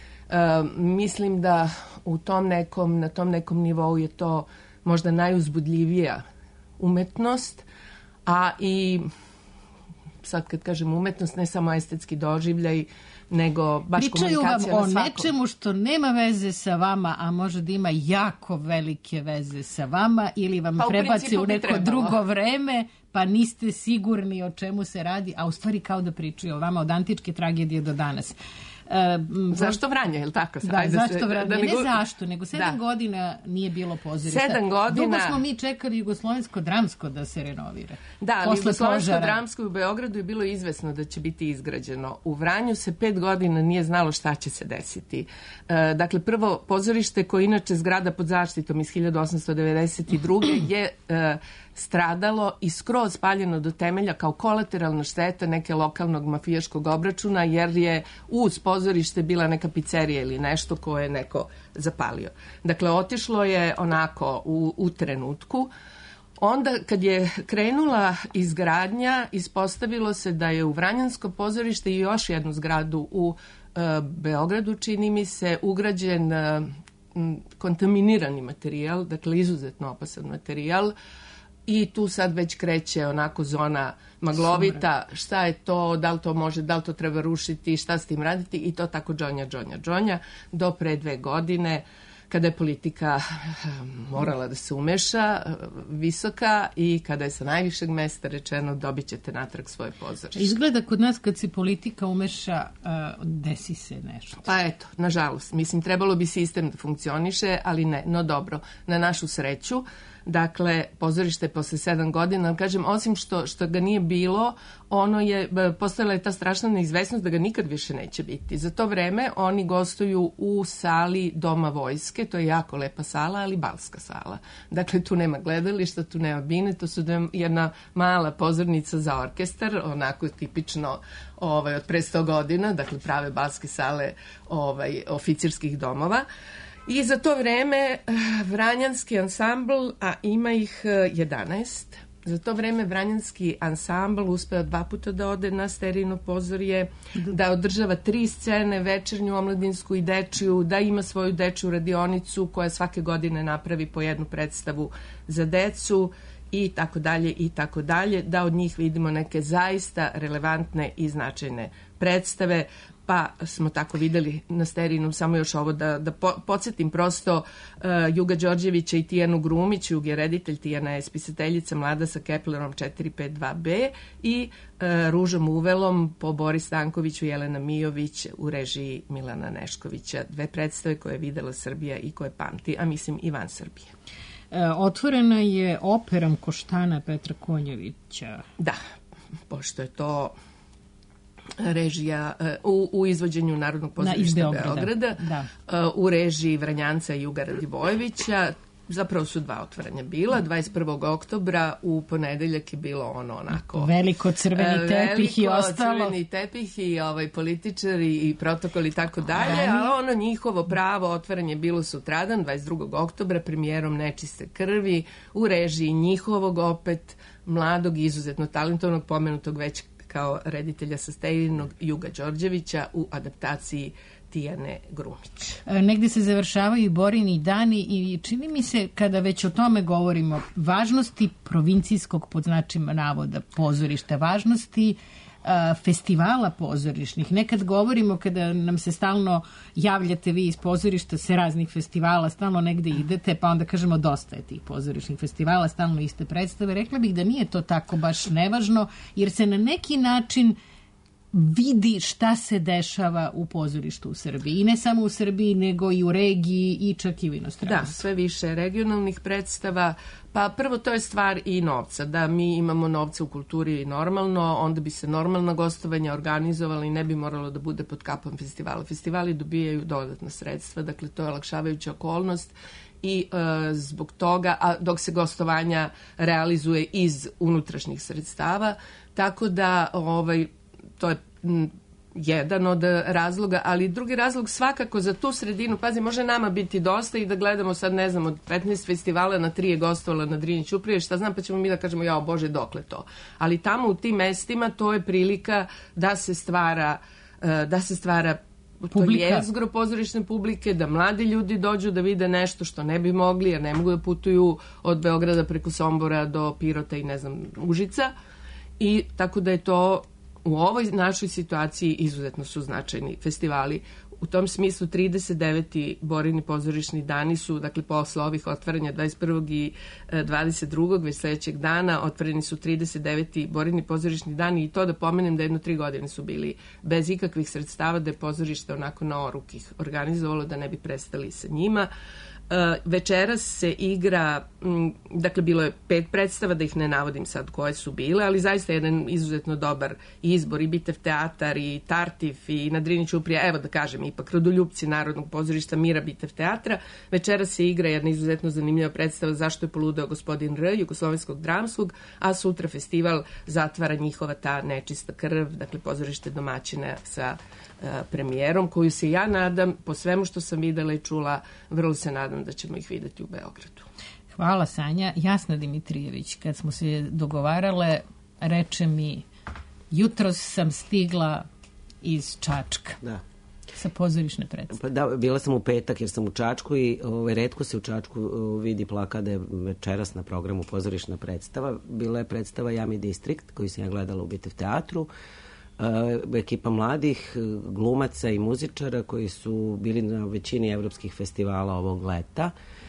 Mislim da na tom nekom nivou je to možda najuzbudljivija umetnost, a i sad kad kažem umetnost, ne samo estetski doživljaj, nego baš komunikacija na svakom. Pričaju vam o nečemu što nema veze sa vama, a može da ima jako velike veze sa vama, ili vam prebaci u neko drugo vreme, pa niste sigurni o čemu se radi, a u stvari kao da pričaju o vama od antičke tragedije do danas. Zašto Vranje, je li tako? Da, zašto Vranje? Ne zašto, nego 7 godina nije bilo pozorišta. 7 godina. Dugo smo mi čekali Jugoslovensko-dramsko da se renovira. Da, ali Jugoslovensko-dramsko u Beogradu je bilo izvesno da će biti izgrađeno. U Vranju se 5 godina nije znalo šta će se desiti. Dakle, prvo pozorište koje inače zgrada pod zaštitom iz 1892. je stradalo i skroz spaljeno do temelja kao kolateralna šteta neke lokalnog mafijaškog obračuna, jer je uz pozorište bila neka pizzerija ili nešto koje je neko zapalio. Dakle, otišlo je onako u trenutku. Onda kad je krenula izgradnja, ispostavilo se da je u Vranjansko pozorište i još jednu zgradu u Beogradu, čini mi se, ugrađen kontaminirani materijal, dakle izuzetno opasan materijal. I tu sad već kreće onako zona maglovita, šta je to, da li to može, da li to treba rušiti, šta s tim raditi, i to tako džonja, do pre 2 godine, kada je politika morala da se umeša, visoka, i kada je sa najvišeg mesta rečeno dobit ćete natrag svoje pozorište. Izgleda kod nas kad se politika umeša, desi se nešto. Pa eto, nažalost, mislim, trebalo bi sistem da funkcioniše, ali ne, no dobro, na našu sreću. Dakle, pozorište posle 7 godina, kažem, osim što ga nije bilo, postojala je ta strašna neizvesnost da ga nikad više neće biti. Za to vreme oni gostuju u sali Doma vojske, to je jako lepa sala, ali balska sala. Dakle, tu nema gledališta, tu nema bine, to su jedna mala pozornica za orkestar, onako tipično od pre 100 godina, dakle prave balske sale oficirskih domova. I za to vreme Vranjanski ansambl, a ima ih 11, za to vreme Vranjanski ansambl uspeo 2 puta da ode na Sterijino pozorje, da održava 3 scene, večernju, omladinsku i dečiju, da ima svoju dečju radionicu koja svake godine napravi po jednu predstavu za decu, i tako dalje, da od njih vidimo neke zaista relevantne i značajne predstave. Pa smo tako videli na Sterijinu, samo još ovo da podsjetim prosto, Juga Đorđevića i Tijanu Grumić. Jug je reditelj, Tijana je spisateljica, mlada sa Keplerom 452B, i Ružom uvelom po Boris Stankoviću i Jelena Mijović u režiji Milana Neškovića. 2 predstave koje je videla Srbija i koje pamti, a mislim i van Srbije. Otvorena je operam Koštana Petra Konjevića. Da, pošto je to režija u izvođenju Narodnog pozorišta Beograda, u režiji Vranjanca Juga Radivojevića. zapravo su 2 otvaranja bila. 21. oktobra u ponedeljak je bilo ono onako... Veliko crveni tepih i ostalo. Veliko crveni tepih i političari i protokol i tako dalje, a ono njihovo pravo otvaranje je bilo sutradan, 22. oktobra, premijerom Nečiste krvi, u režiji njihovog opet mladog i izuzetno talentovnog, pomenutog već kao reditelja sa Stejinog Juga Đorđevića u adaptaciji Tijane Grumić. Negde se završavaju i Borini dani i čini mi se, kada već o tome govorimo, važnosti provincijskog, pod značima navoda, pozorišta, važnosti festivala pozorišnih. Nekad govorimo, kada nam se stalno javljate vi iz pozorišta se raznih festivala, stalno negde idete, pa onda kažemo dosta je tih pozorišnih festivala, stalno iste predstave. Rekla bih da nije to tako baš nevažno, jer se na neki način vidi šta se dešava u pozorištu u Srbiji. I ne samo u Srbiji, nego i u regiji i čak i u inostranstvu. Da, sve više regionalnih predstava. Pa prvo to je stvar i novca. Da mi imamo novca u kulturi normalno, onda bi se normalna gostovanja organizovala i ne bi moralo da bude pod kapom festivala. Festivali dobijaju dodatna sredstva, dakle to je olakšavajuća okolnost i zbog toga, a dok se gostovanja realizuje iz unutrašnjih sredstava, tako da to je jedan od razloga, ali drugi razlog svakako za tu sredinu, pazi, može nama biti dosta i da gledamo sad, ne znam, od 15 festivala na 3 je gostovala na Drini Ćuprije, šta znam, pa ćemo mi da kažemo, jao Bože, dokle to. Ali tamo u tim mestima to je prilika da se stvara to jezgro pozorišne publike, da mladi ljudi dođu da vide nešto što ne bi mogli, jer ne mogu da putuju od Beograda preko Sombora do Pirota i ne znam, Užica. I tako da je to u ovoj našoj situaciji izuzetno su značajni festivali. U tom smislu 39. Borini pozorišni dani su, dakle, posle ovih otvaranja 21. i 22. već sledećeg dana otvoreni su 39. Borini pozorišni dani i to da pomenem da 3 godine su bili bez ikakvih sredstava, da je pozorište onako na oruk ih organizovalo da ne bi prestali sa njima. Večeras se igra, dakle bilo je 5 predstava, da ih ne navodim sad koje su bile, ali zaista jedan izuzetno dobar izbor, i Bitev teatar, i Tartif, i na Drini Ćuprija, evo da kažem, ipak Rodoljupci Narodnog pozorišta Mira Bitev teatra. Večeras se igra jedna izuzetno zanimljiva predstava Zašto je poludeo gospodin R, Jugoslovenskog dramskog, a sutra festival zatvara njihova ta Nečista krv, dakle pozorište domaćina sa premijerom, koju se ja nadam, po svemu što sam videla i čula, vrlo se nadam da ćemo ih videti u Beogradu. Hvala, Sanja. Jasna Dimitrijević, kad smo se dogovarale, reče mi, jutros sam stigla iz Čačka. Da. Sa pozorišne predstave. Pa da, bila sam u petak jer sam u Čačku i retko se u Čačku vidi plakat da je večeras na programu pozorišna predstava. Bila je predstava Jami Distrikt, koju sam ja gledala u Bitev teatru. Ekipa mladih glumaca i muzičara koji su bili na većini evropskih festivala ovog leta.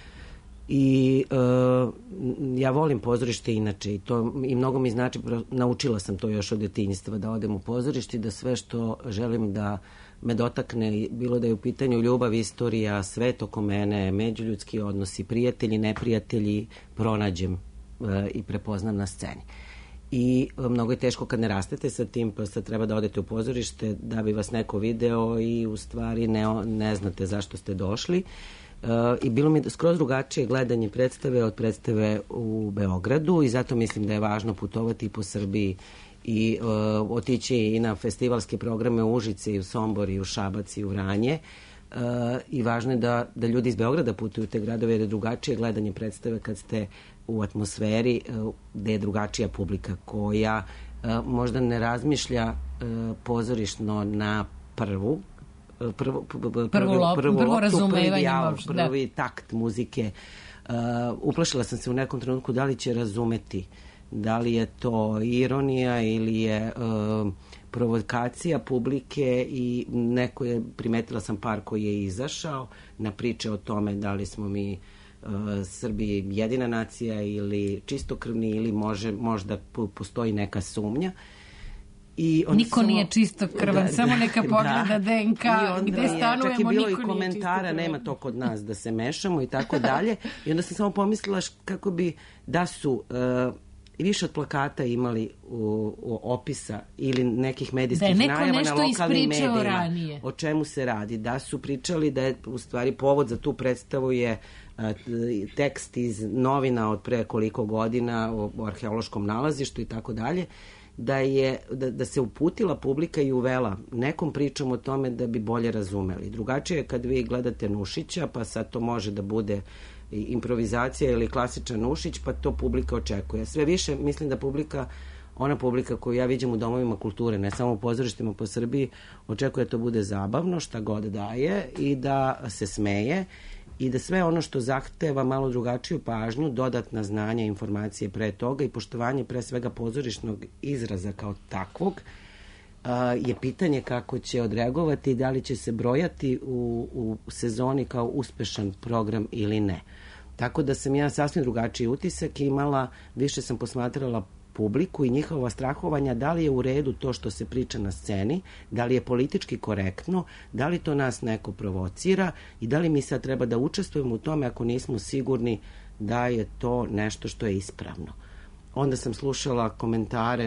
I ja volim pozorište inače i mnogo mi znači, naučila sam to još od detinjstva, da odem u pozorište i da sve što želim da me dotakne, bilo da je u pitanju ljubav, istorija, svet oko mene, međuljudski odnosi, prijatelji, neprijatelji, pronađem i prepoznam na sceni. I mnogo je teško kad ne rastete sa tim, pa sad treba da odete u pozorište da bi vas neko video i u stvari ne znate zašto ste došli. I bilo mi skroz drugačije gledanje predstave od predstave u Beogradu i zato mislim da je važno putovati po Srbiji i otići i na festivalske programe u Užice i u Sombor i u Šabac i u Vranje. I važno je da ljudi iz Beograda putuju u te gradove jer je drugačije gledanje predstave kad ste u atmosferi gde je drugačija publika koja možda ne razmišlja pozorišno na prvo razumevanje, prvi takt muzike. Uplašila sam se u nekom trenutku da li će razumeti, da li je to ironija ili je provokacija publike i neko je, primetila sam par koji je izašao na priče o tome da li smo mi Srbi jedina nacija ili čistokrvni ili možda postoji neka sumnja. Niko nije čistokrvan, samo neka pogleda DNK, gde stanujemo, čak je bilo i niko komentara, nema to kod nas da se mešamo i tako dalje. I onda sam samo pomislila kako bi da su više od plakata imali opisa ili nekih medijskih najava na lokalnim medijima ranije. O čemu se radi. Da su pričali da je u stvari povod za tu predstavu je tekst iz novina od pre koliko godina o arheološkom nalazištu i tako dalje, da se uputila publika i uvela nekom pričom o tome da bi bolje razumeli. Drugačije je kad vi gledate Nušića, pa sad to može da bude improvizacija ili klasičan Nušić, pa to publika očekuje. Sve više mislim da ona publika koju ja viđam u domovima kulture, ne samo u pozorištima po Srbiji, očekuje da to bude zabavno, šta god daje, i da se smeje, i da sve ono što zahteva malo drugačiju pažnju, dodatna znanja, informacije pre toga i poštovanje pre svega pozorišnog izraza kao takvog, je pitanje kako će odreagovati i da li će se brojati u sezoni kao uspešan program ili ne. Tako da sam ja sasvim drugačiji utisak imala, više sam posmatrala publiku i njihova strahovanja, da li je u redu to što se priča na sceni, da li je politički korektno, da li to nas neko provocira i da li mi sad treba da učestvujemo u tome ako nismo sigurni da je to nešto što je ispravno. Onda sam slušala komentare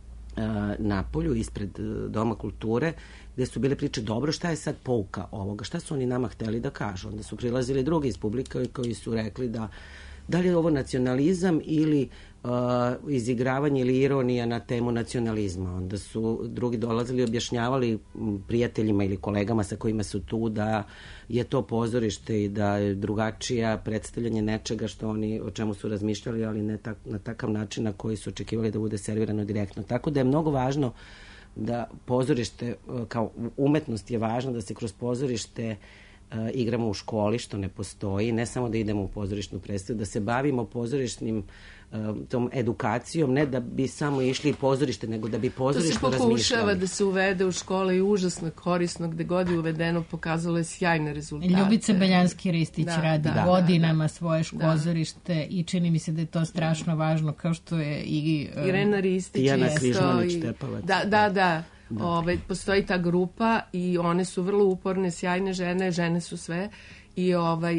napolju, ispred Doma kulture, gde su bile priče, dobro, šta je sad pouka ovoga, šta su oni nama hteli da kažu. Onda su prilazili drugi iz publika koji su rekli da li je ovo nacionalizam ili izigravanje ili ironija na temu nacionalizma. Onda su drugi dolazili i objašnjavali prijateljima ili kolegama sa kojima su tu da je to pozorište i da je drugačija predstavljanje nečega što oni o čemu su razmišljali, ali ne na takav način na koji su očekivali da bude servirano direktno. Tako da je mnogo važno da pozorište, kao umetnost je važno da se kroz pozorište igramo u školi, što ne postoji, ne samo da idemo u pozorišnu predstavu, da se bavimo pozorišnim tom edukacijom, ne da bi samo išli pozorište, nego da bi pozorišno razmišljali. To se pokušava da se uvede u škole i užasno korisno, gde god je uvedeno pokazalo je sjajne rezultate. Ljubica Beljanski-Ristić radi godinama svoje pozorište i čini mi se da je to strašno važno, kao što je i Irena Ristić. Ijana Križmanić-Tepavac. Da. Postoji ta grupa i one su vrlo uporne, sjajne žene su sve i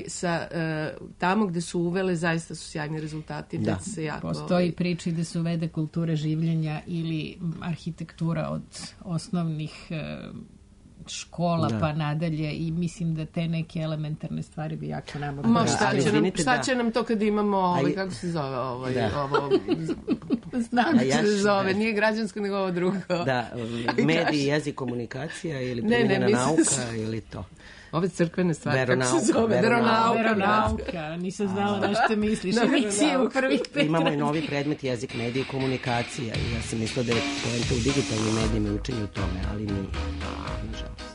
tamo gde su uvele zaista su sjajni rezultati. Da. Postoji priča da se uvede kultura življenja ili arhitektura od osnovnih škola pa nadalje i mislim da te neke elementarne stvari bi jako nama... Šta će nam to kad imamo kako se zove ovo? Znam kako se zove, nije građansko nego ovo drugo. Da, mediji, jezik, komunikacija ili primjenjena nauka ili to. Ove crkvene stvari, kako se zove? Veronauka. Nisam znala na što misliš. Emisije u prvih 5. Imamo i novi predmet jezik, mediji i komunikacija. Ja sam mislila da je poenta u digitalnim medijima i učenju u tome, ali nije. Nažalost.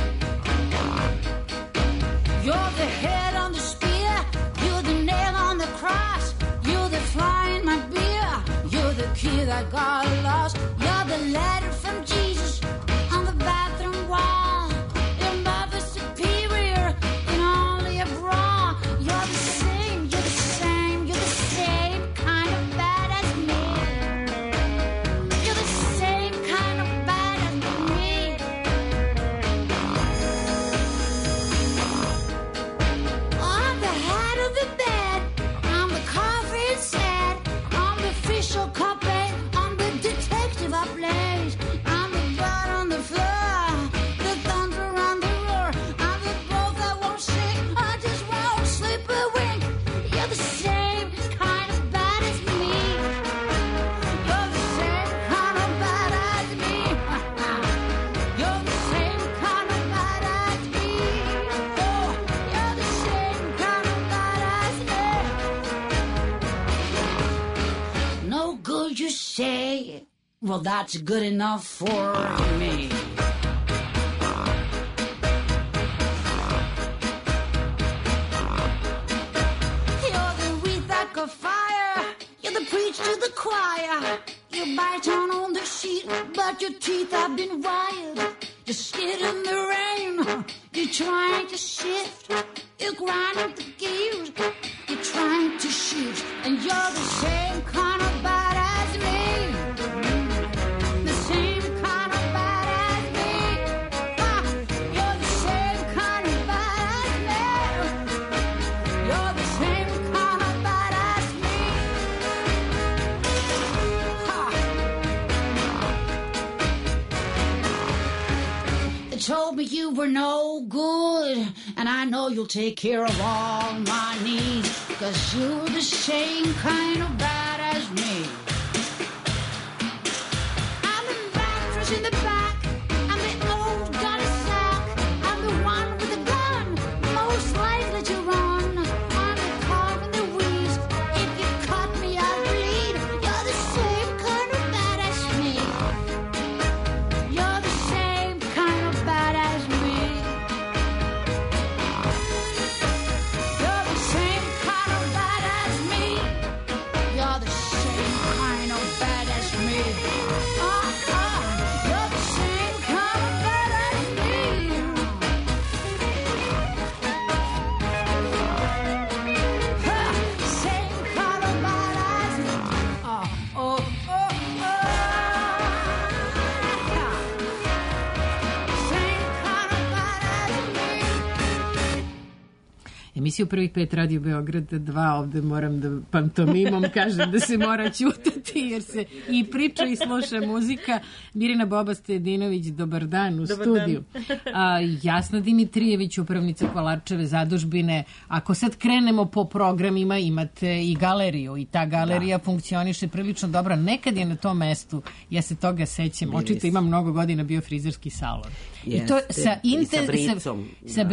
You're the head on the spear, you're the nail on the cross, you're the fly in my beer, you're the key that got lost, you're the letter from Jesus on the bathroom wall, your mother's superior in only a bra, you're the same, you're the same, you're the same kind of bad as me, you're the same kind of bad as me. I'm the head of the bed, I'm the coffee set, I'm the official copy, I'm the detective I blaze, I'm the blood on the floor, the thunder on the roar, I'm the boat that won't sink, I just won't sleep a wink. You're the same kind of bad as me, you're the same kind of bad as me, you're the same kind of bad as me, oh, you're the same kind of bad as me. No good, you say. Well, that's good enough for me. You're the wreath that caught fire. You're the preach to the choir. You bite on the sheet, but your teeth have been wired. You sit in the rain. You're trying to shift. You're grinding the gears. You're trying to shift, and you're the same kind of bad as me. The same kind of bad as me. You're the same kind of bad as me. You're the same kind of bad as me. were no good, and I know you'll take care of all my needs, 'cause you're the same kind of bad as me. I'm the mattress in the back, I'm the old gunny sack, I'm the one with the gun, most likely to run. I'm the car in the wheeze, if you cut me I'll bleed. You're the same kind of bad as me. You're the same kind of bad as me. You're the same kind of bad as me. You're the same kind of bad as me. You're the same kind of bad as me. Same kind of bad as me. Same kind of bad as me. Emisiju Prvih pet Radio Beograda 2, ovde moram da pantomimom kažem da se mora ćutati jer se i priča i sluša muzika. Mirina Boba-Stojadinović, dobar dan u studiju. Jasna Dimitrijević, upravnica Kolarčeve zadužbine. Ako sad krenemo po programima, imate i galeriju i ta galerija funkcioniše prilično dobro. Nekad je na tom mestu, ja se toga sećam, očito ima mnogo godina bio frizerski salon. Jeste, I to sa i sa bricom.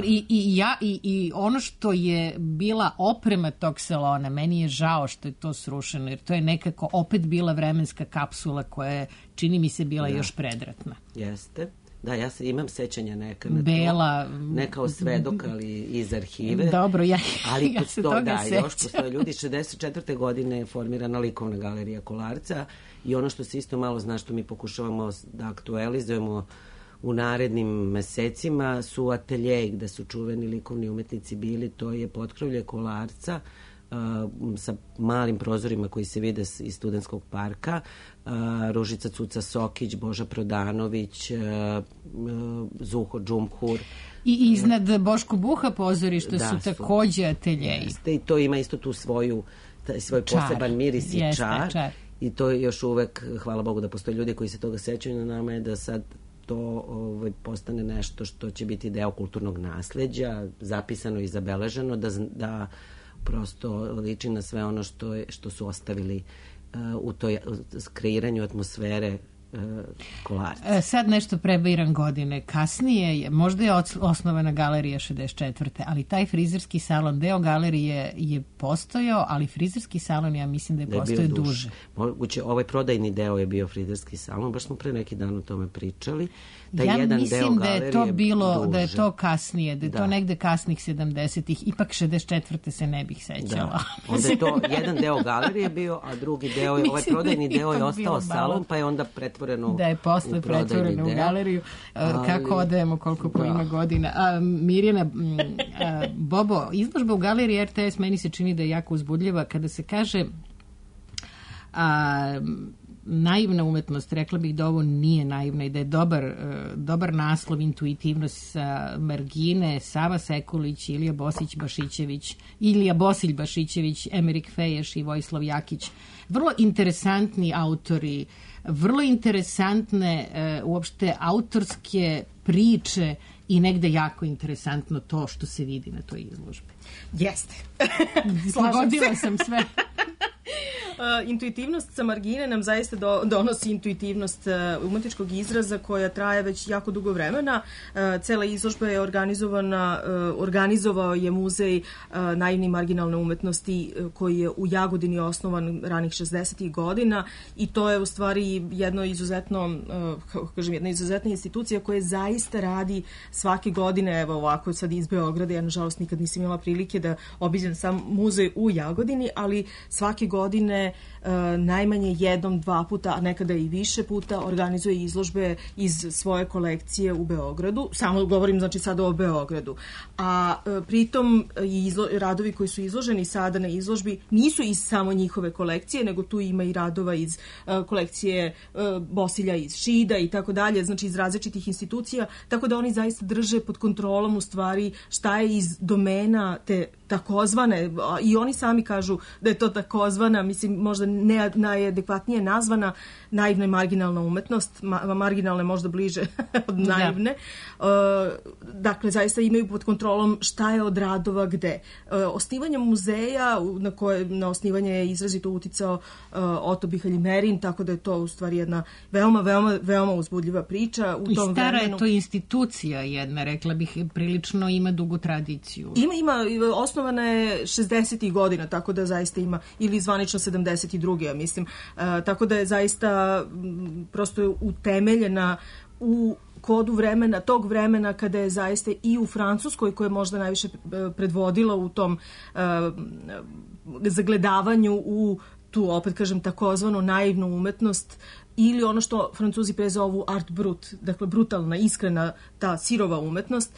I ono što je bila oprema tog salona, meni je žao što je to srušeno, jer to je nekako opet bila vremenska kapsula koja je, čini mi se, bila još predratna. Jeste. Da, ja imam sećanja neka na Bela, to. Ne kao svedok, ali iz arhive. Dobro, ja se toga da, sećam. još postoje ljudi. 64. godine je formirana likovna galerija Kolarca i ono što se isto malo zna, što mi pokušavamo da aktualizujemo u narednim mesecima, su ateljeji gde su čuveni likovni umetnici bili. To je potkrovlje Kolarca sa malim prozorima koji se vide iz Studentskog parka. Ružica Cuca Sokić, Boža Prodanović, Zuho Džumhur. I iznad Boško Buha pozorišta su takođe ateljeji. I to ima isto tu svoj poseban miris i čar. I to je još uvek, hvala Bogu da postoje ljudi koji se toga sećaju, na nama je da sad to postane nešto što će biti deo kulturnog nasleđa, zapisano i zabeleženo, da prosto liči na sve ono što su ostavili u toj kreiranju atmosfere Kolarca. Sad nešto prebiram godine kasnije, možda je osnovana galerija 64. ali taj frizerski salon, deo galerije je postojao, ali frizerski salon ja mislim da je postojao duže. Moguće, ovaj prodajni deo je bio frizerski salon, baš smo pre neki dan o tome pričali. Ja mislim da je to bilo, da je to kasnije, da je to negde kasnih 70-ih, ipak 64. se ne bih sećala. Onda je to jedan deo galerije bio, a drugi deo je, ovaj prodajni deo je ostao salon, pa je onda pretvoreno da je posle pretvoreno u galeriju. Kako odajemo, koliko ko ima godina. Mirjana, Bobo, izložba u galeriji RTS meni se čini da je jako uzbudljiva kada se kaže naivna umetnost, rekla bih da ovo nije naivna i da je dobar naslov, intuitivnost sa margine, Sava Sekulić, Ilija Bosilj-Bašićević, Emerik Feješ i Vojislav Jakić. Vrlo interesantni autori, vrlo interesantne uopšte autorske priče i negde jako interesantno to što se vidi na toj izložbi. Jeste. Pogodila sam sve. Intuitivnost sa margine nam zaista donosi intuitivnost umetničkog izraza koja traje već jako dugo vremena. Cela izložba je organizovao je muzej naivne i marginalne umetnosti koji je u Jagodini osnovan ranih 60. godina i to je u stvari jedna izuzetna institucija koja zaista radi svake godine, evo ovako sad iz Beograda, ja nažalost nikad nisam imala prilike da obiđem sam muzej u Jagodini, ali svake godine najmanje jednom, 2 puta, a nekada i više puta organizuje izložbe iz svoje kolekcije u Beogradu. Samo govorim znači sada o Beogradu. A pritom radovi koji su izloženi sada na izložbi nisu iz samo njihove kolekcije, nego tu ima i radova iz kolekcije Bosilja iz Šida i tako dalje, znači iz različitih institucija, tako da oni zaista drže pod kontrolom u stvari šta je iz domena te takozvane, i oni sami kažu da je to takozvana, mislim možda ne najadekvatnije nazvana, naivna i marginalna umetnost, marginalna je možda bliže od naivne. Dakle, zaista imaju pod kontrolom šta je od radova gde. Osnivanje muzeja, na osnivanje je izrazito uticao Oto Bihalj-Merin, tako da je to u stvari jedna veoma uzbudljiva priča. I stara je to institucija jedna, rekla bih, prilično ima dugu tradiciju. Ima, osnovana je 60. godina, tako da zaista ima, ili zvanično 72. ja mislim, tako da je zaista prosto je utemeljena u kodu vremena, tog vremena kada je zaista i u Francuskoj, koja je možda najviše predvodila u tom zagledavanju u tu, opet kažem, takozvanu naivnu umetnost, ili ono što Francuzi prezovu art brut, dakle brutalna, iskrena, ta sirova umetnost.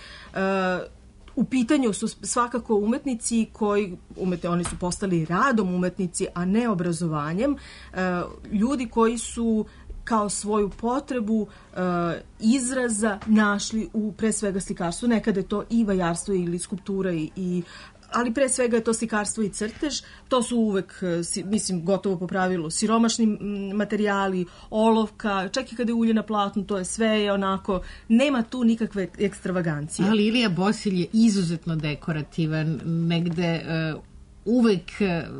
U pitanju su svakako umetnici koji, oni su postali radom umetnici, a ne obrazovanjem, ljudi koji su kao svoju potrebu izraza našli u pre svega slikarstvu. Nekada je to i vajarstvo ili skulptura ali pre svega je to slikarstvo i crtež. To su uvek, mislim, gotovo po pravilu siromašni materijali, olovka, čak i kada je ulje na platnu, to je sve je onako, nema tu nikakve ekstravagancije. Ali Ilija Bosilj je izuzetno dekorativan, negde uvek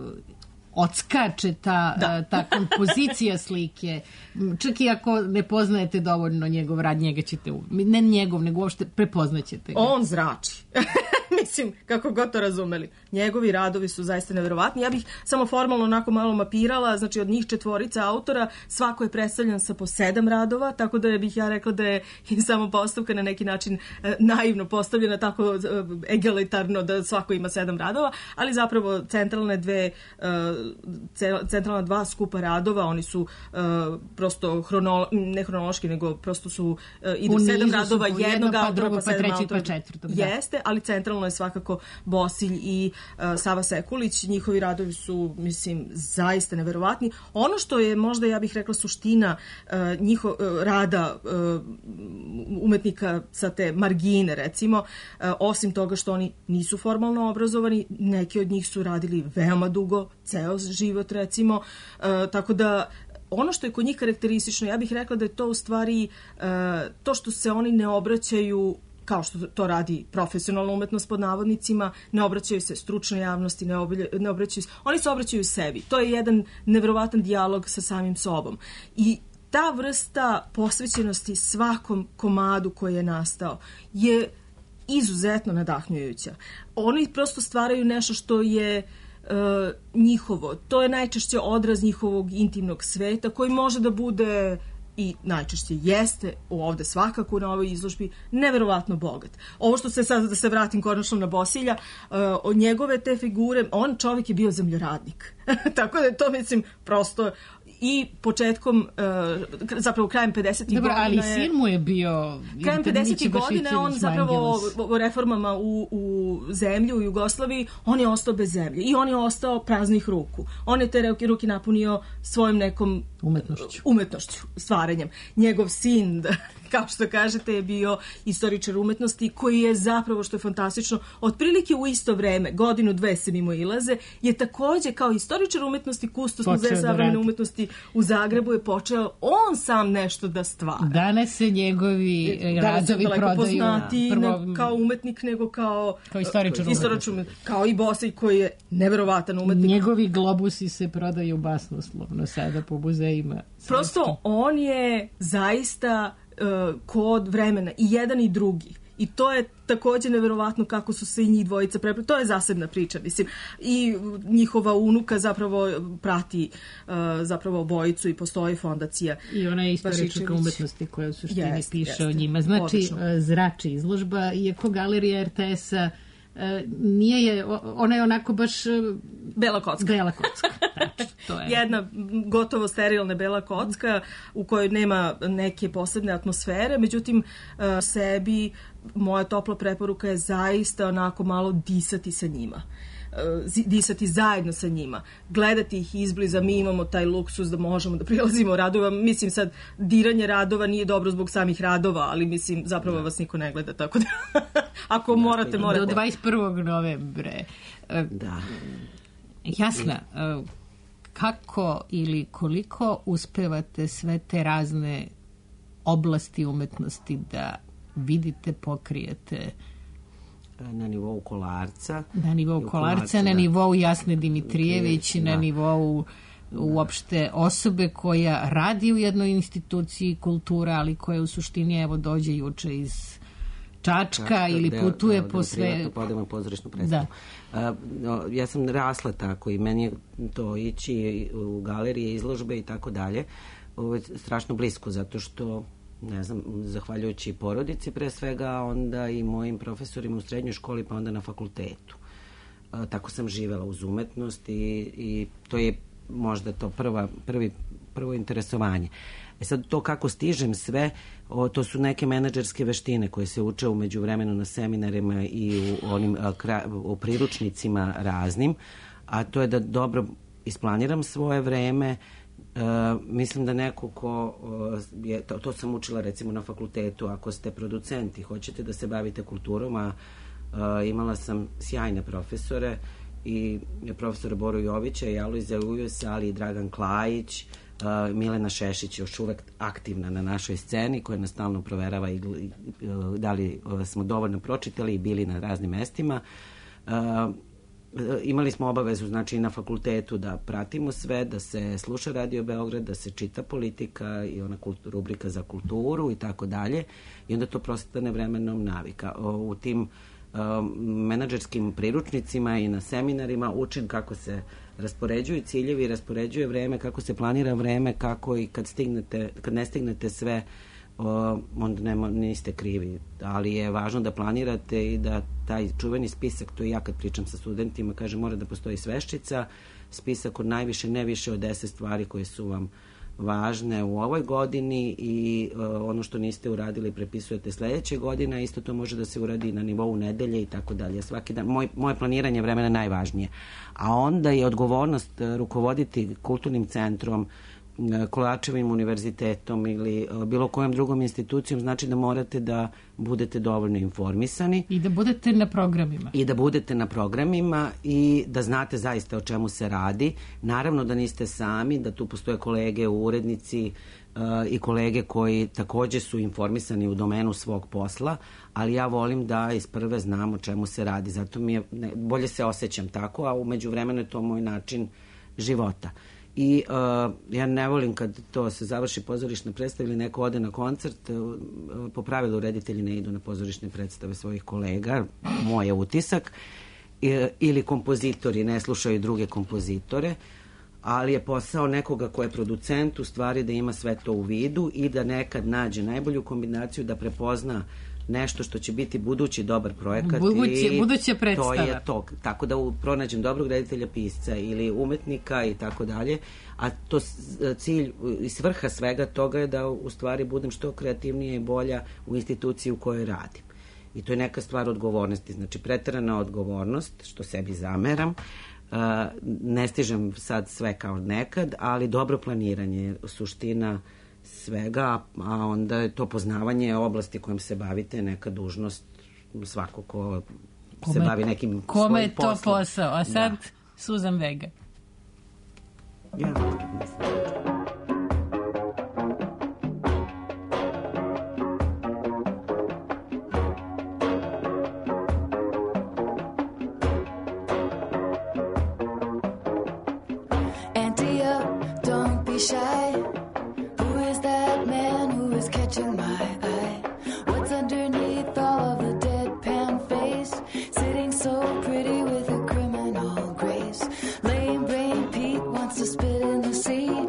odskače ta kompozicija slike. Čak i ako ne poznajete dovoljno njegov rad, njega ćete, ne njegov, nego uopšte prepoznaćete ga. On zrači. Mislim, kako god to razumeli. Njegovi radovi su zaista neverovatni. Ja bih samo formalno onako malo mapirala, znači od njih 4 autora, svako je predstavljen sa po 7 radova, tako da bih ja rekla da je i samo postavka na neki način naivno postavljena, tako egalitarno da svako ima 7 radova, ali zapravo centralna 2 skupa radova, oni su prosto ne hronološki, nego prosto su idu 7 radova jednog autora, pa 7 autora. Jeste, ali centralno je svakako Bosilj i Sava Sekulić. Njihovi radovi su, mislim, zaista neverovatni. Ono što je možda, ja bih rekla, suština rada umetnika sa te margine, recimo, osim toga što oni nisu formalno obrazovani, neki od njih su radili veoma dugo, ceo život, recimo, tako da ono što je kod njih karakteristično, ja bih rekla da je to u stvari to što se oni ne obraćaju kao što to radi profesionalna umetnost pod navodnicima, ne obraćaju se stručnoj javnosti, ne obraćaju se, oni se obraćaju sebi. To je jedan neverovatan dijalog sa samim sobom. I ta vrsta posvećenosti svakom komadu koji je nastao je izuzetno nadahnjujuća. Oni prosto stvaraju nešto što je njihovo. To je najčešće odraz njihovog intimnog sveta koji može da bude i najčešće jeste ovde svakako na ovoj izložbi neverovatno bogat. Ovo što se sad, da se vratim konačno na Bosilja, od njegove te figure, on čovjek je bio zemljoradnik. Tako da je to, mislim, prosto i početkom, zapravo krajem 50. godina. Ali sin mu je bio... Krajem 50. godine on zapravo reformama u zemlji, u Jugoslaviji, on je ostao bez zemlje i on je ostao praznih ruku. On je te ruke napunio svojim nekom umetnošću, stvaranjem. Njegov sin, kao što kažete, je bio istoričar umetnosti koji je zapravo, što je fantastično, otprilike u isto vreme, godinu, dve se mimo ilaze, je takođe kao istoričar umetnosti, kustos Muzeja savremene umetnosti u Zagrebu je počeo on sam nešto da stvara. Danas se njegovi radovi prodaju. Poznati kao umetnik, nego kao istoričar umetnosti. Kao i Bosilj koji je neverovatan umetnik. Njegovi globusi se prodaju basnoslovno sada po muzejima. Prosto on je zaista kod vremena i jedan i drugi. I to je takođe neverovatno kako su se i njih dvojica prepleli. To je zasebna priča, mislim. I njihova unuka zapravo prati zapravo obojicu i postoji fondacija. I ona je istoričarka umetnosti koja u suštini piše o njima. Znači, zrači izložba, iako galerija RTS-a nije, ona je onako baš bela kocka. To je. Jedna gotovo sterilna bela kocka u kojoj nema neke posebne atmosfere, međutim sebi moja topla preporuka je zaista onako malo disati sa njima. disati zajedno sa njima, gledati ih izbliza. Mi imamo taj luksus da možemo da prilazimo radova. Mislim, sad, diranje radova nije dobro zbog samih radova, ali mislim, zapravo vas niko ne gleda, tako da ako morate. Do 21. novembre. Da. Jasna, kako ili koliko uspevate sve te razne oblasti umetnosti da vidite, pokrijete? Na nivou Kolarca. Na nivou Kolarca, na nivou Jasne Dimitrijević, na nivou uopšte osobe koja radi u jednoj instituciji kulture, ali koja u suštini evo dođe juče iz Čačka ili putuje po sve... Podemo pozorišnu predstavu. Ja sam rasla tako i meni je to ići u galerije, izložbe i tako dalje strašno blisko, zato što ne znam, zahvaljujući porodici pre svega, onda i mojim profesorima u srednjoj školi, pa onda na fakultetu. Tako sam živela uz umetnost i to je možda to prvo interesovanje. Sad to kako stižem sve, to su neke menadžerske veštine koje se uče umeđu vremenu na seminarima i u priručnicima raznim, a to je da dobro isplaniram svoje vreme. Mislim da neko ko to sam učila recimo na fakultetu, ako ste producenti, hoćete da se bavite kulturom, a imala sam sjajne profesore i profesora Boru Jovića i Alojza Ujusa, ali i Dragan Klajić, Milena Šešić, još uvek aktivna na našoj sceni, koja nas stalno proverava i da li smo dovoljno pročitali i bili na raznim mestima. Imali smo obavezu, znači, na fakultetu da pratimo sve, da se sluša Radio Beograd, da se čita politika i ona rubrika za kulturu i tako dalje. I onda to prostane vremenom navika. U tim menadžerskim priručnicima i na seminarima učim kako se raspoređuju ciljevi, raspoređuje vreme, kako se planira vreme, kako i kad ne stignete sve, onda niste krivi, ali je važno da planirate i da taj čuveni spisak, to i ja kad pričam sa studentima, kažem mora da postoji sveščica, spisak od najviše, ne više od 10 stvari koje su vam važne u ovoj godini i ono što niste uradili prepisujete sledeće godine, isto to može da se uradi na nivou nedelje i tako dalje. Svaki dan, moje planiranje vremena je najvažnije. A onda je odgovornost rukovoditi kulturnim centrom, Kolarčevim univerzitetom ili bilo kojom drugom institucijom, znači da morate da budete dovoljno informisani. I da budete na programima. I da budete na programima i da znate zaista o čemu se radi. Naravno da niste sami, da tu postoje kolege, urednici i kolege koji takođe su informisani u domenu svog posla, ali ja volim da iz prve znam o čemu se radi. Zato mi je, bolje se osjećam tako, a umeđu vremenu je to moj način života. I ja ne volim kad to se završi pozorišna predstava ili neko ode na koncert, po pravilu reditelji ne idu na pozorišne predstave svojih kolega, moj je utisak, ili kompozitori ne slušaju druge kompozitore, ali je posao nekoga ko je producent u stvari da ima sve to u vidu i da nekad nađe najbolju kombinaciju, da prepozna nešto što će biti budući dobar projekat. Buduća predstava. To je to. Tako da pronađem dobrog reditelja, pisca ili umetnika i tako dalje. A to cilj i svrha svega toga je da u stvari budem što kreativnija i bolja u instituciji u kojoj radim. I to je neka stvar odgovornosti. Znači, preterana odgovornost, što sebi zameram. Ne stižem sad sve kao nekad, ali dobro planiranje, suština svega, a onda je to poznavanje oblasti kojom se bavite, neka dužnost svako ko se bavi nekim svojim poslom. Kome je to posao? A sad Suzan Vega. Ja, Ante up, don't be shy. Catching my eye. What's underneath all of the deadpan face? Sitting so pretty with a criminal grace. Lame brain Pete wants to spit in the sea.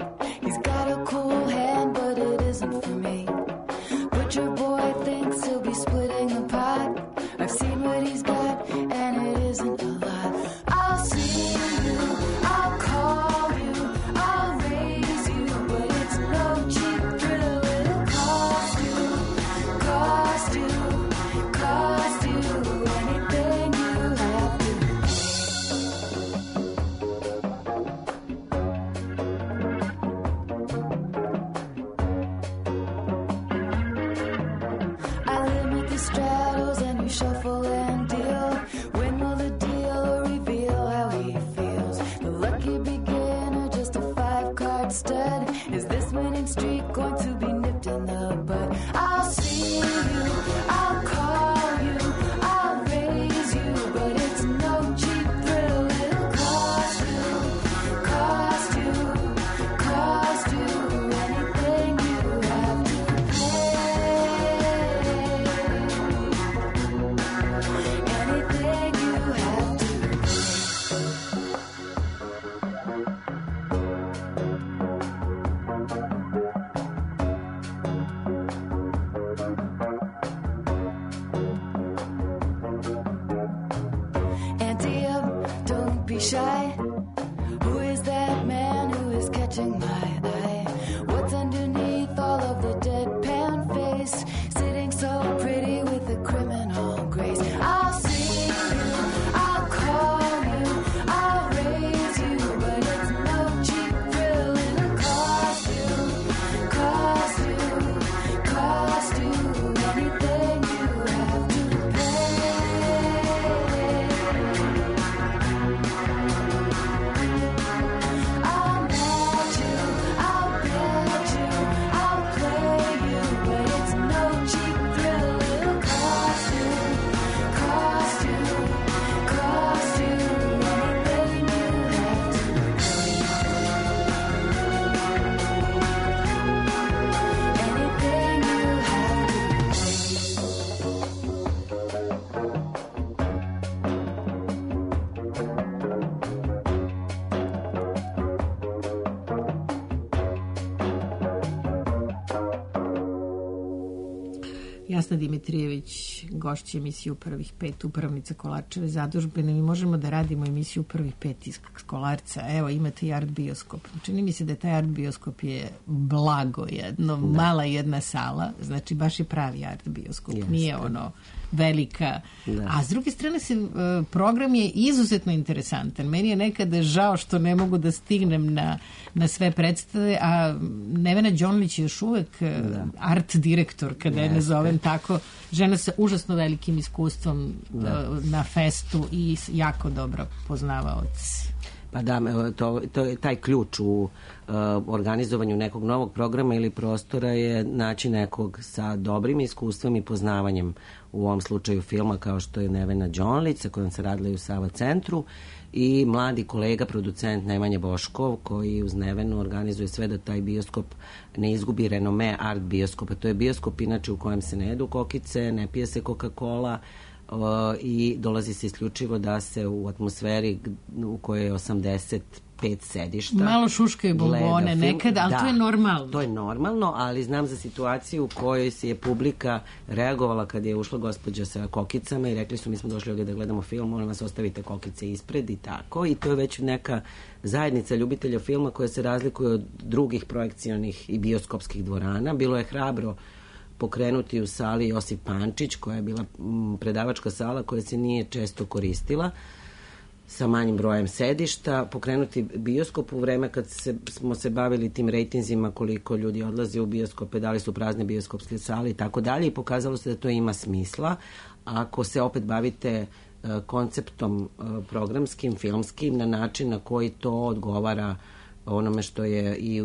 shy? Who is that man who is catching my eye? What's underneath all of the deadpan face? Sitting so pretty with a criminal grace. I'll sing you, I'll call you, I'll raise you, but it's no cheap thrill. It'll cost you, cost you, cost you anything you have to pay. I'll match you, I'll bet you, I'll play you, but it's no cheap thrill. It'll cost you, cost you, cost you anything you have to pay. Anything you have to pay. Jasna Dimitrijević, gošća emisiju Prvih pet, upravnica Kolarčeve zadužbine. Mi možemo da radimo emisiju Prvih pet iz Kolarca. Evo, imate i art bioskop. Čini mi se da taj art bioskop je blago jedno, mala jedna sala. Znači, baš je pravi art bioskop. Jeste. Nije ono velika. Da. A s druge strane, program je izuzetno interesantan. Meni je nekada žao što ne mogu da stignem na sve predstave, a Nevena Đonlić je još uvek art direktor, kada je nazovem tako, žena sa užasno velikim iskustvom na festu i jako dobro poznavaoc. Pa da, to je taj ključ u organizovanju nekog novog programa ili prostora je naći nekog sa dobrim iskustvom i poznavanjem, u ovom slučaju filma kao što je Nevena Đonlić, sa kojom se radila i u Sava centru, i mladi kolega, producent Nemanja Boškov, koji uz Nevenu organizuje sve da taj bioskop ne izgubi renome art bioskopa. To je bioskop inače u kojem se ne jedu kokice, ne pije se Coca-Cola, i dolazi se isključivo da se u atmosferi u kojoj je 85 sedišta malo šuškaju bombone nekada, ali to je normalno. To je normalno, ali znam za situaciju u kojoj se je publika reagovala kad je ušla gospođa sa kokicama i rekli su mi smo došli ovdje da gledamo film, molim vas ostavite kokice ispred i tako, i to je već neka zajednica ljubitelja filma koja se razlikuje od drugih projekcionih i bioskopskih dvorana. Bilo je hrabro pokrenuti u sali Josip Pančić, koja je bila predavačka sala koja se nije često koristila, sa manjim brojem sedišta, pokrenuti bioskop u vreme kad smo se bavili tim rejtinzima, koliko ljudi odlazi u bioskope, da li su prazne bioskopske sale i tako dalje, i pokazalo se da to ima smisla. Ako se opet bavite konceptom programskim, filmskim, na način na koji to odgovara onome što je i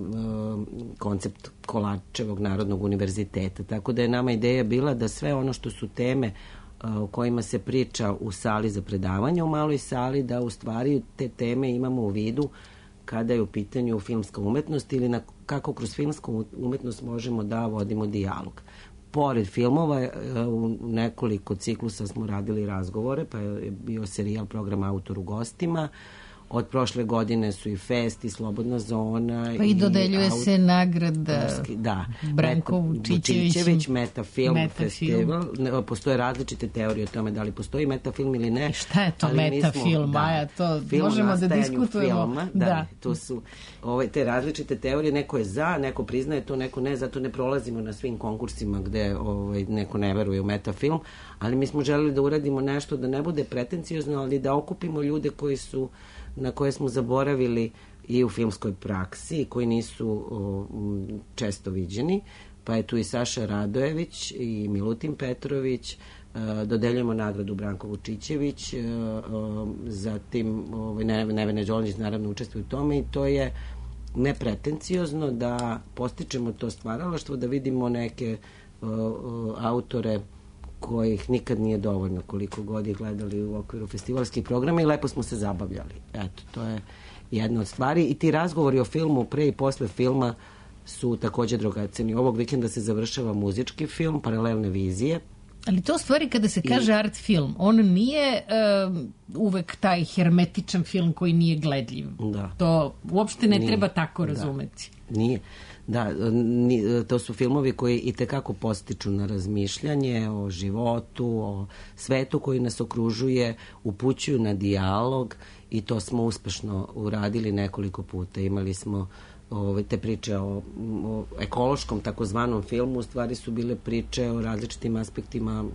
koncept Kolarčevog narodnog univerziteta. Tako da je nama ideja bila da sve ono što su teme o kojima se priča u sali za predavanje, u maloj sali, da u stvari te teme imamo u vidu kada je u pitanju filmska umetnost ili kako kroz filmsku umetnost možemo da vodimo dijalog. Pored filmova, u nekoliko ciklusa smo radili razgovore, pa je bio serijal program Autor u gostima. Od prošle godine su i Fest i Slobodna zona. Pa i dodeljuje se nagrada Branko Vučićević, Metafilm festival. Postoje različite teorije o tome da li postoji metafilm ili ne. I šta je to metafilm, Maja? To možemo da diskutujemo. Filma, to su te različite teorije. Neko je za, neko priznaje to, neko ne. Zato ne prolazimo na svim konkursima gde neko ne veruje u metafilm. Ali mi smo želeli da uradimo nešto da ne bude pretenciozno, ali da okupimo ljude na koje smo zaboravili i u filmskoj praksi, koji nisu često viđeni. Pa je tu i Saša Radojević i Milutin Petrović, dodeljujemo nagradu Branko Vučićević, zatim Nevena Đonlić naravno učestvuje u tome, i to je nepretenciozno da postičemo to stvaralaštvo, da vidimo neke autore kojih nikad nije dovoljno, koliko god ih gledali u okviru festivalskih programa, i lepo smo se zabavljali. Eto, to je jedna od stvari. I ti razgovori o filmu pre i posle filma su također dragoceni. Ovog vikenda se završava muzički film, Paralelne vizije. Ali to u stvari kada se kaže art film, on nije uvek taj hermetičan film koji nije gledljiv. Da. To uopšte ne treba tako razumeti. Nije. Da, to su filmovi koji itekako postiču na razmišljanje o životu, o svetu koji nas okružuje, upućuju na dijalog i to smo uspešno uradili nekoliko puta. Imali smo te priče o ekološkom takozvanom filmu, u stvari su bile priče o različitim aspektima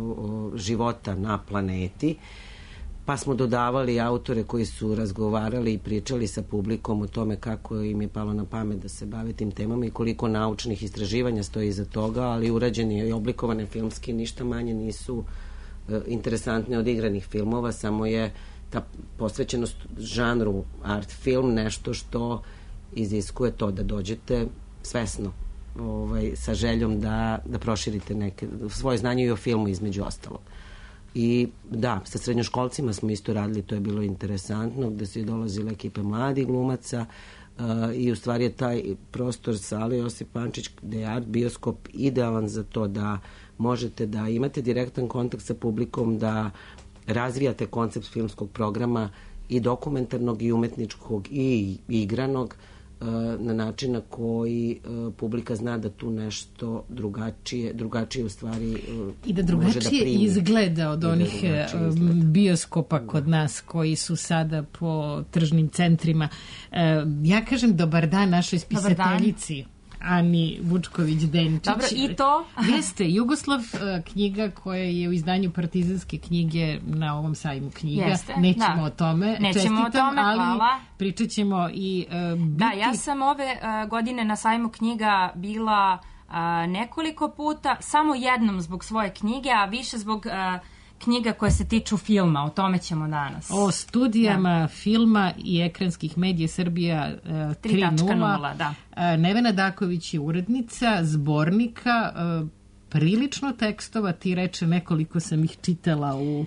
života na planeti, pa smo dodavali autore koji su razgovarali i pričali sa publikom o tome kako im je palo na pamet da se bave tim temama i koliko naučnih istraživanja stoji iza toga, ali urađeni i oblikovane filmski ništa manje nisu interesantne od igranih filmova, samo je ta posvećenost žanru art film nešto što iziskuje to da dođete svesno sa željom da proširite svoje znanje i o filmu između ostalog. I da, sa srednjoškolcima smo isto radili, to je bilo interesantno, gde su dolazile ekipe mladih glumaca i u stvari je taj prostor sale Josip Pančić, gde je art bioskop idealan za to da možete da imate direktan kontakt sa publikom, da razvijate koncept filmskog programa i dokumentarnog i umetničkog i igranog na način na koji publika zna da tu nešto drugačije u stvari i da drugačije izgleda od onih bioskopa kod nas koji su sada po tržnim centrima. Ja kažem dobar dan našoj spisateljici Ani Vučković-Denčić. Dobro, i to? Jeste, Jugoslav knjiga koja je u izdanju Partizanske knjige na ovom sajmu knjiga. Jeste, nećemo o tome. Nećemo o tome, ali hvala. Pričat ćemo i biti... Da, ja sam ove godine na sajmu knjiga bila nekoliko puta, samo jednom zbog svoje knjige, a više zbog knjiga koje se tiču filma, o tome ćemo danas. O studijama filma i ekranskih medija Srbija 3.0. Da. Nevena Daković je urednica zbornika, prilično tekstova, ti reče nekoliko sam ih čitala u...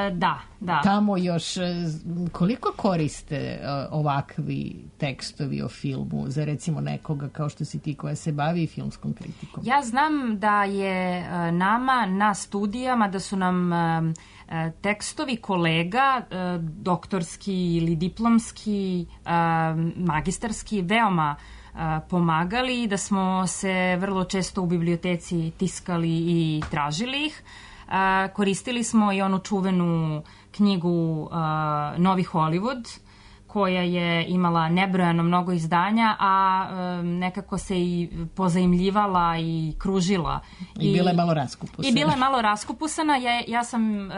Da. Tamo još, koliko koriste ovakvi tekstovi o filmu za recimo nekoga kao što si ti koja se bavi filmskom kritikom? Ja znam da je nama na studijama, da su nam tekstovi kolega, doktorski ili diplomski, magistarski, veoma pomagali, da smo se vrlo često u biblioteci tiskali i tražili ih. Koristili smo i onu čuvenu knjigu Novi Hollywood, koja je imala nebrojano mnogo izdanja, a nekako se i pozajmljivala i kružila. I bila je malo raskupusana. I bila je malo raskupusana. Ja sam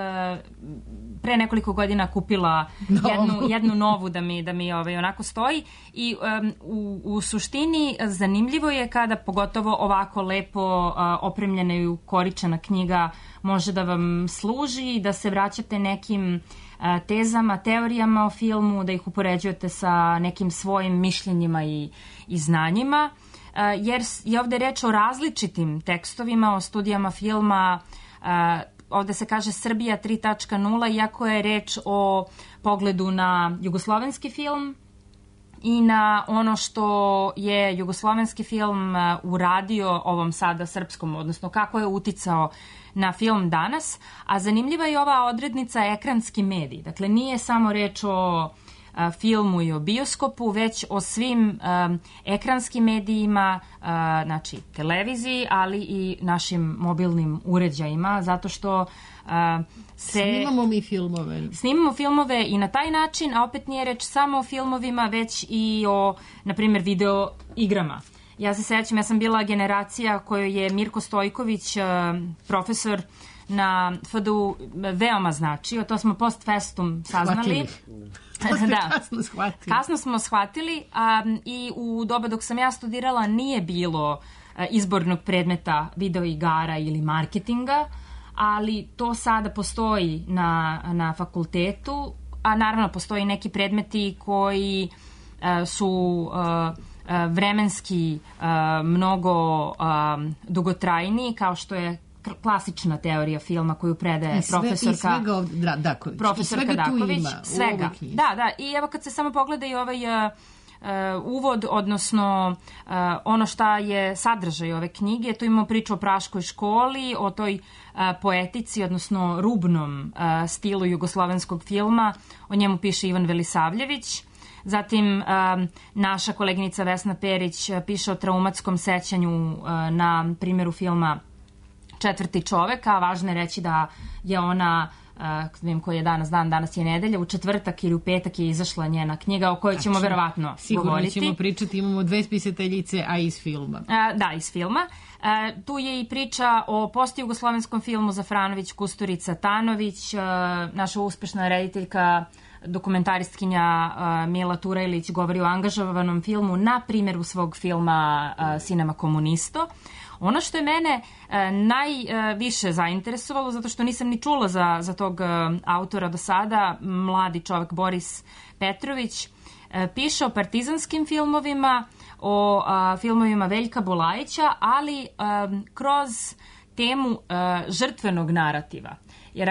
pre nekoliko godina kupila jednu novu da mi onako stoji. I u suštini zanimljivo je kada pogotovo ovako lepo opremljena i ukoričena knjiga može da vam služi, da se vraćate nekim tezama, teorijama o filmu, da ih upoređujete sa nekim svojim mišljenjima i znanjima, jer je ovde reč o različitim tekstovima, o studijama filma. Ovde se kaže Srbija 3.0, iako je reč o pogledu na jugoslovenski film i na ono što je jugoslovenski film uradio ovom sada srpskom, odnosno kako je uticao na film danas, a zanimljiva je ova odrednica ekranski medij. Dakle, nije samo reč o filmu i o bioskopu, već o svim ekranskim medijima, znači televiziji, ali i našim mobilnim uređajima, zato što snimamo mi filmove. Snimamo filmove i na taj način, a opet nije reč samo o filmovima, već i o, na primjer, video igrama. Ja se sećam, ja sam bila generacija kojoj je Mirko Stojković, profesor na FDU, veoma značio. To smo post festum saznali. Kasno smo shvatili. I u doba dok sam ja studirala nije bilo izbornog predmeta video igara ili marketinga, ali to sada postoji na fakultetu, a naravno postoji neki predmeti koji su vremenski mnogo dugotrajniji, kao što je klasična teorija filma koju predaje profesorka Daković. Svega. Da. I evo kad se samo pogleda i ovaj uvod, odnosno ono šta je sadržaj ove knjige, tu imamo priču o Praškoj školi, o toj poetici, odnosno rubnom stilu jugoslovenskog filma, o njemu piše Ivan Velisavljević. Zatim, naša koleginica Vesna Perić piše o traumatskom sećanju na primjeru filma Četvrti čovek, a važno je reći da je ona, koji je danas je nedelja, u četvrtak ili u petak je izašla njena knjiga o kojoj ćemo verovatno govoriti. Sigurno ćemo pričati, imamo 2 spisateljice, a iz filma. Da, iz filma. Tu je i priča o postjugoslovenskom filmu Zafranović, Kusturica, Tanović, naša uspešna rediteljka, dokumentaristkinja Mila Turajlić govori o angažovanom filmu na primjeru svog filma Cinema Komunisto. Ono što je mene najviše zainteresovalo, zato što nisam ni čula za tog autora do sada, mladi čovek Boris Petrović, piše o partizanskim filmovima, o filmovima Veljka Bulajića, ali kroz temu žrtvenog narativa. Jer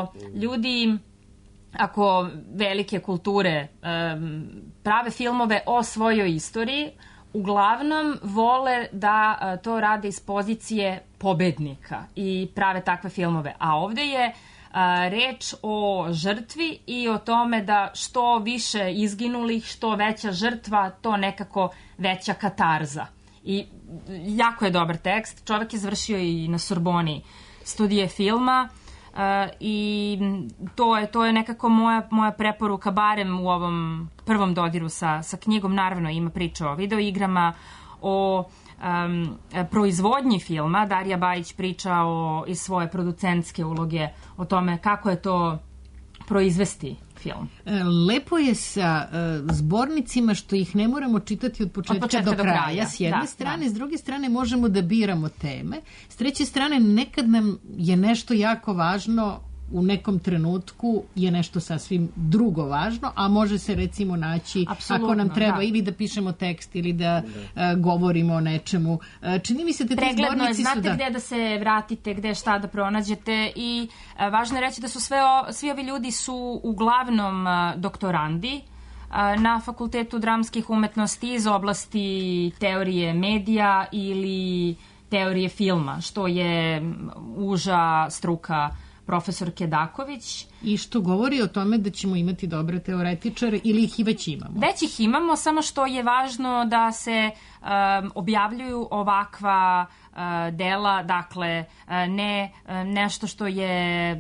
ako velike kulture prave filmove o svojoj istoriji, uglavnom vole da to rade iz pozicije pobednika i prave takve filmove. A ovde je reč o žrtvi i o tome da što više izginulih, što veća žrtva, to nekako veća katarza. I jako je dobar tekst. Čovek je završio i na Sorboni studije filma i to je nekako moja preporuka, barem u ovom prvom dodiru sa knjigom. Naravno ima priča o videoigrama, o proizvodnji filma. Darija Bajić priča iz svoje producentske uloge o tome kako je to proizvesti film. Lepo je sa zbornicima što ih ne moramo čitati od početka do kraja. S jedne strane, s druge strane možemo da biramo teme. S treće strane, nekad nam je nešto jako važno, u nekom trenutku je nešto sasvim drugo važno, a može se recimo naći ako nam treba ili da pišemo tekst ili da govorimo o nečemu. Čini mi se da ti zbornici su... Znate gde da se vratite, gde šta da pronađete i važno je reći da su svi ovi ljudi su uglavnom doktorandi na Fakultetu dramskih umetnosti iz oblasti teorije medija ili teorije filma, što je uža struka profesorke Daković. I što govori o tome da ćemo imati dobre teoretičare ili ih i već imamo? Već ih imamo, samo što je važno da se objavljuju ovakva dela, dakle ne nešto što je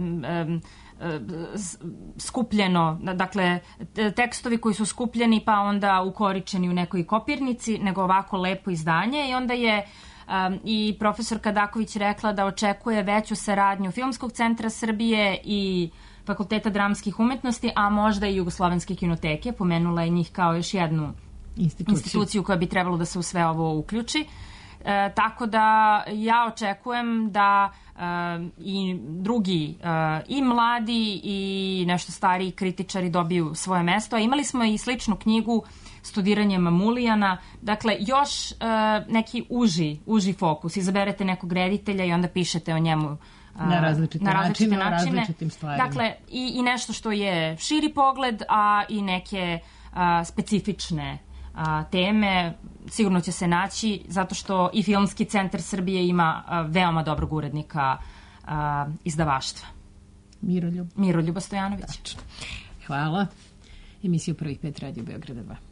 skupljeno, dakle tekstovi koji su skupljeni pa onda ukoričeni u nekoj kopirnici, nego ovako lepo izdanje i onda je i profesorka Daković rekla da očekuje veću saradnju Filmskog centra Srbije i Fakulteta dramskih umetnosti, a možda i Jugoslovenske kinoteke. Pomenula je njih kao još jednu instituciju koja bi trebalo da se u sve ovo uključi. Tako da ja očekujem da i drugi, i mladi i nešto stariji kritičari dobiju svoje mesto. A imali smo i sličnu knjigu Studiranje Mamulijana, dakle još neki uži fokus. Izaberete nekog reditelja i onda pišete o njemu na različite načine. O različitim stvarima. Dakle, i nešto što je širi pogled, a i neke specifične teme sigurno će se naći, zato što i Filmski centar Srbije ima veoma dobrog urednika izdavaštva. Miroljuba Stojanović. Tačno. Hvala. Emisiju Prvih 5 Radio Beograda 2.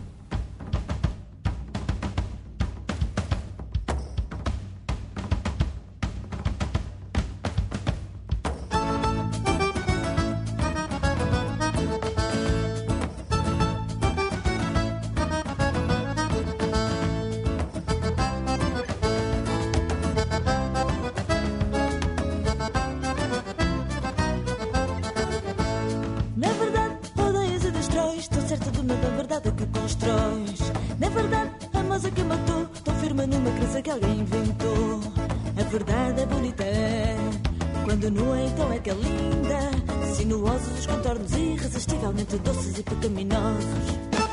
Irresistivelmente doces e pecaminosos.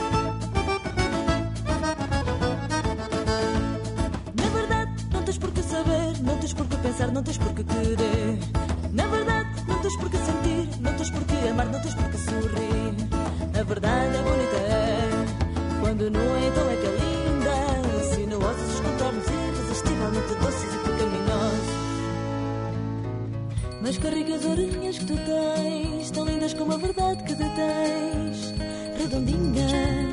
Na verdade, não tens por que saber, não tens por que pensar, não tens por que querer. Na verdade, não tens por que sentir, não tens por que amar, não tens por que sorrir. A verdade é bonita, quando nua então é que é linda. Sinuosos os contornos, irresistivelmente doces e pecaminosos. Mas que ricas orelhas que tu tens, tão lindas como a verdade que detens, redondinhas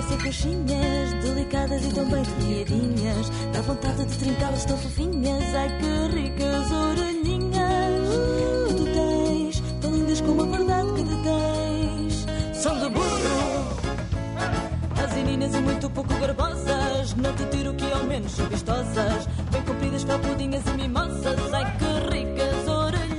parecem coxinhas, delicadas e tão bem torneadinhas. Dá vontade de trincá-las tão fofinhas. Ai que ricas orelhinhas que tu tens, tão lindas como a verdade que tu tens. São de burro, as meninas e muito pouco garbosas. Não te tiro que ao menos são vistosas, bem compridas, felpudinhas e mimosas. Ai que ricas orelhinhas.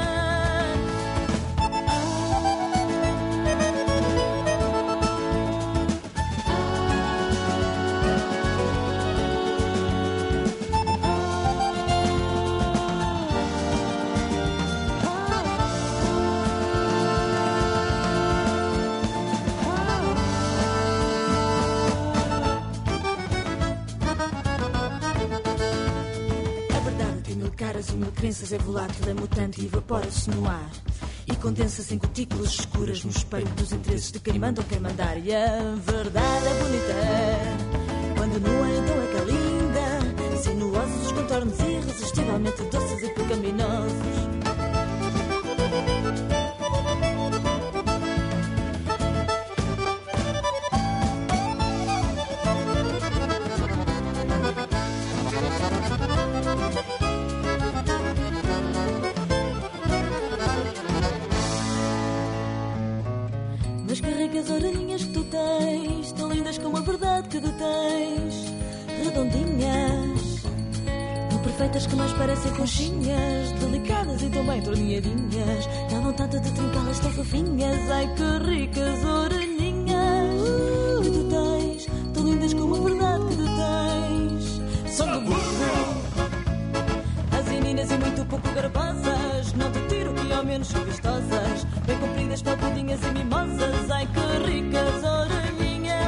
Caras e mil crenças, é volátil, é mutante e evapora-se no ar. E condensa-se em gotículas escuras no espelho dos interesses de quem manda ou quer mandar. E a verdade é bonita, quando nua então é que é linda. Sinuosos os contornos irresistivelmente doces e pecaminosos. Mas que ricas orelhinhas que tu tens, tão lindas como a verdade que tu tens. Redondinhas, tão perfeitas que mais parecem conchinhas. Delicadas e tão bem torneadinhas. Dá vontade de trincá-las tão fofinhas. Ai que ricas orelhinhas que tu tens, tão lindas como a verdade que tu tens. São do burro, as meninas e muito pouco garbosas. Não te tiro que ao menos são vistosas, bem compridas, felpudinhas e mimosas. Ai que ricas orelhinhas.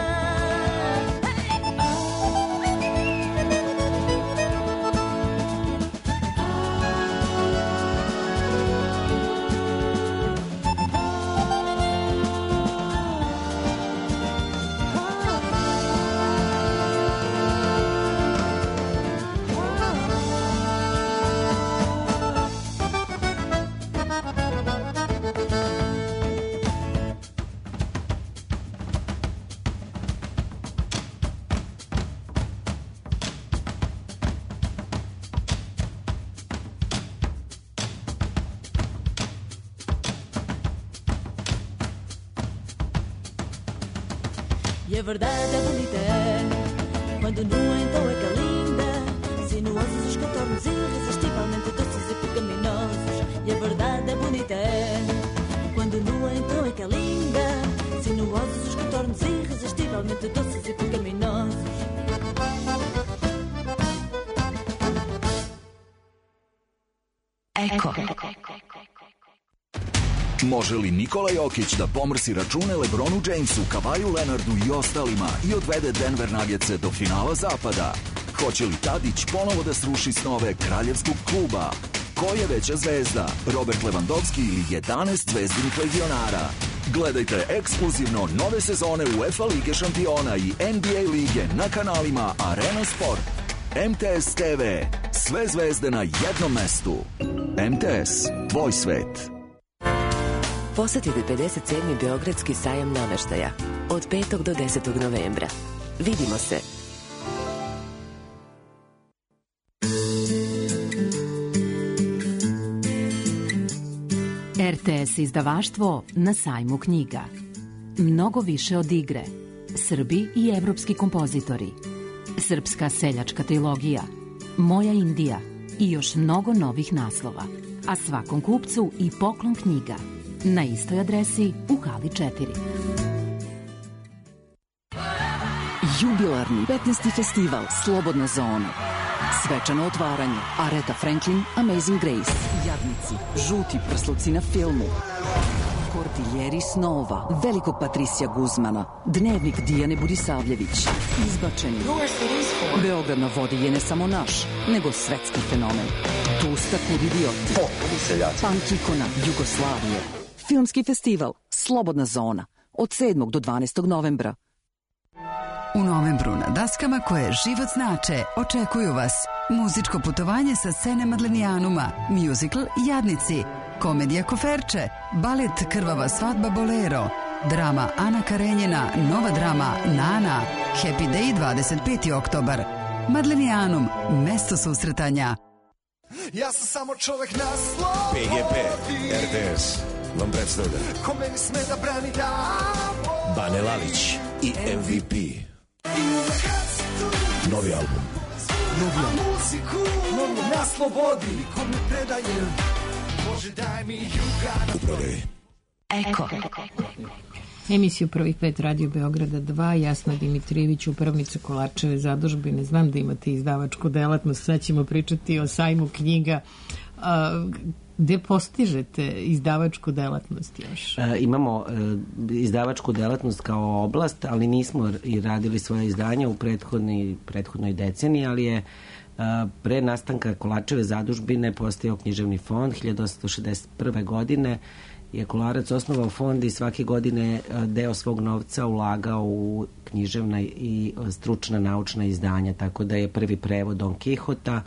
E a verdade é bonita, quando nua então é que é linda. Sinuosos os contornos irresistivelmente doces e pecaminosos. E a verdade é bonita, quando nua então é que é linda. Sinuosos os contornos irresistivelmente doces e pecaminosos. Eko. Može li Nikola Jokić da pomrsi račune LeBronu Jamesu, Kawhiu Leonardu i ostalima i odvede Denver Nuggetse do finala zapada? Hoće li Tadić ponovo da sruši snove kraljevskog kluba? Ko je veća zvezda, Robert Lewandowski ili 11 zvezdinih legionara? Gledajte ekskluzivno nove sezone UEFA Lige šampiona i NBA lige na kanalima Arena Sport. MTS TV. Sve zvezde na jednom mestu. MTS. Tvoj svet. Posetite 57. Beogradski sajam nameštaja od 5. do 10. novembra. Vidimo se. RTS izdavaštvo na sajmu knjiga. Mnogo više od igre. Srbi i evropski kompozitori. Srpska seljačka trilogija. Moja Indija i još mnogo novih naslova. A svakom kupcu i poklon knjiga. Na istoj adresi u hali 4. Jubilarni 15. festival Slobodna zona. Svečano otvaranje. Aretha Franklin, Amazing Grace. Jadnici, žuti prsluci na filmu. Kordiljeri snova, velikog Patricija Guzmana, dnevnik Dijane Budisavljević. Izbačeni. Beograd na vodi je ne samo naš, nego svetski fenomen. Tusta kud idioti. Punk ikona Jugoslavije. Filmski festival Slobodna zona od 7. do 12. novembra. U novembru na daskama koje život znače očekuju vas muzičko putovanje sa scene Madlenijanuma, musical Jadnici, komedija Koferče, balet Krvava svadba Bolero, Drama Ana Karenjina, nova drama Nana, Happy Day 25. oktobar. Madlenijanum, mesto susretanja. Ja sam samo čovek na slobodi. PGP, RTS vam predstavlja Ko meni sme da brani da Bane Lalić i MVP. Novi album. Muziku na slobodi. Ko me predaje, Bože daj mi juga. U prodaji. Eko. Emisiju Prvih 5 Radio Beograda 2, Jasna Dimitrijević, upravnica Kolarčeve zadužbine. Znam da imate izdavačku delatnost, sad ćemo pričati o sajmu knjiga. Gde postižete izdavačku delatnost još? Imamo izdavačku delatnost kao oblast, ali nismo i radili svoje izdanja u prethodnoj deceniji, ali je pre nastanka Kolarčeve zadužbine postojao književni fond 1861. godine je Kolarac osnovao fond i svake godine deo svog novca ulagao u književna i stručna naučna izdanja, tako da je prvi prevod Don Kihota,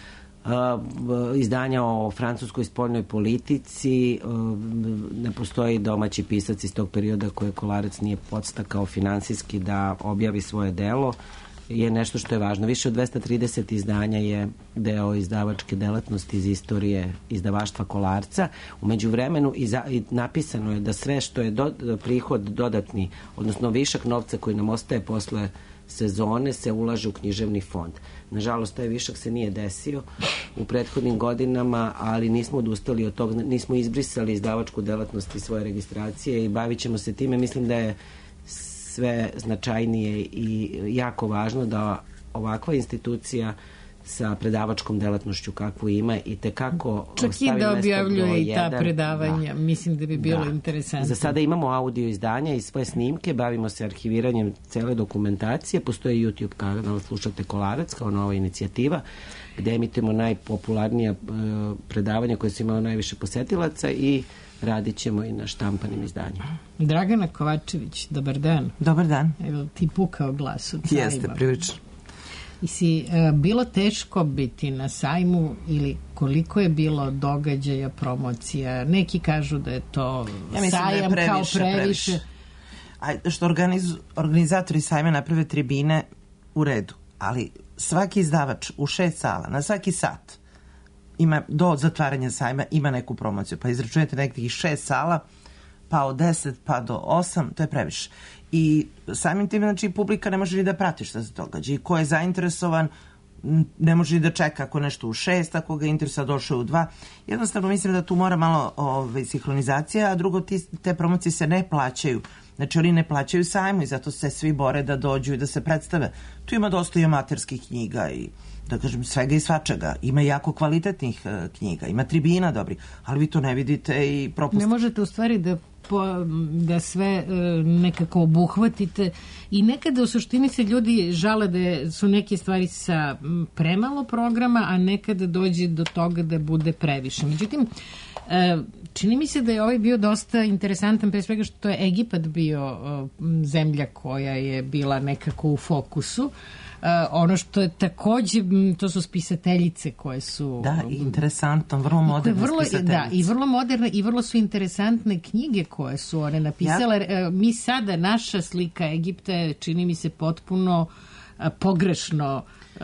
izdanja o francuskoj spoljnoj politici, ne postoji domaći pisac iz tog perioda koje Kolarac nije podstakao finansijski da objavi svoje delo, je nešto što je važno. Više od 230 izdanja je deo izdavačke delatnosti iz istorije izdavaštva Kolarca. U međuvremenu napisano je da sve što je prihod dodatni, odnosno višak novca koji nam ostaje posle sezone se ulaže u književni fond. Nažalost, taj višak se nije desio u prethodnim godinama, ali nismo odustali od toga, nismo izbrisali izdavačku delatnost iz svoje registracije i bavit ćemo se time. Mislim da je sve značajnije i jako važno da ovakva institucija sa predavačkom delatnošću kakvu ima i tekako čak i da objavljuje i ta predavanja. Mislim da bi bilo interesantno. Za sada imamo audio izdanja i svoje snimke, bavimo se arhiviranjem cele dokumentacije, postoji YouTube kanal Slušate Kolarac kao nova inicijativa gde emitujemo najpopularnija predavanja koje su imao najviše posetilaca i radit ćemo i na štampanim izdanjima. Dragana Kovačević, dobar dan. Dobar dan. Evo ti pukao glas od sajma. Jeste, prilično. I si bilo teško biti na sajmu ili koliko je bilo događaja, promocija? Neki kažu da je to sajam da je kao previše. Što organizatori sajma naprave tribine u redu, ali svaki izdavač u 6 sala, na svaki sat ima, do zatvaranja sajma ima neku promociju, pa izračunajte nekih 6 sala, pa od 10 pa do 8, to je previše. I samim tim, znači, publika ne može ni da prati šta se događa. I ko je zainteresovan, ne može ni da čeka ako nešto u 6, ako ga interesuje došao u 2. Jednostavno mislim da tu mora malo sinhronizacija, a drugo, te promocije se ne plaćaju. Znači, oni ne plaćaju sajmu i zato se svi bore da dođu i da se predstave. Tu ima dosta i amaterskih knjiga i, da kažem, svega i svačega. Ima jako kvalitetnih knjiga, ima tribina dobrih, ali vi to ne vidite i propustite. Ne možete u stvari da sve nekako obuhvatite i nekada u suštini se ljudi žale da su neke stvari sa premalo programa, a nekada dođe do toga da bude previše. Međutim, čini mi se da je ovaj bio dosta interesantan, pre svega što je Egipat bio zemlja koja je bila nekako u fokusu. Ono što je takođe, to su spisateljice koje su... Da, interesantno, vrlo moderne spisateljice. Da, i vrlo moderne i vrlo su interesantne knjige koje su one napisale. Mi sada, naša slika Egipta je, čini mi se, potpuno pogrešno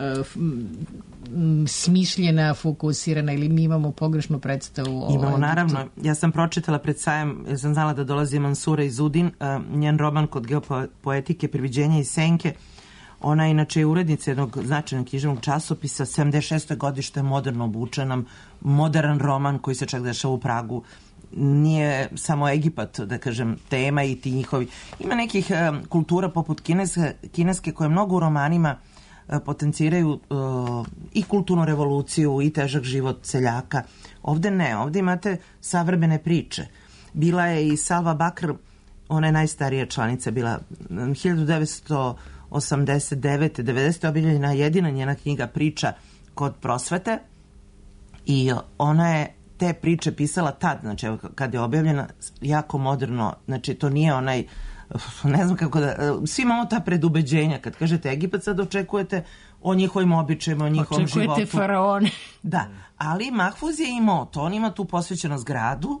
smišljena, fokusirana ili mi imamo pogrešnu predstavu. Imamo, naravno. Ja sam pročitala pred sajam, ja sam znala da dolazi Mansura Izudin, njen roman Kod geopoetike, Priviđenja i senke. Ona je inače urednica jednog značajnog književnog časopisa, 76. godište, moderno obučen, modern roman koji se čak dešava u Pragu. Nije samo Egipat, da kažem, tema i ti njihovi. Ima nekih kultura poput kineske koje mnogo u romanima potenciraju i kulturnu revoluciju i težak život seljaka. Ovde ne, ovde imate savremene priče. Bila je i Salva Bakr, ona je najstarija članica, bila 1989. 90. objavljena jedina njena knjiga Priča kod prosvete i ona je te priče pisala tad, znači kad je objavljena jako moderno, znači to nije onaj, ne znam kako da, svi imamo ta predubeđenja, kad kažete Egipat sad očekujete o njihovim običajima, o njihovom životu. Očekujete faraone. Da, ali Mahfuz je imao to, on ima tu posvećenost gradu,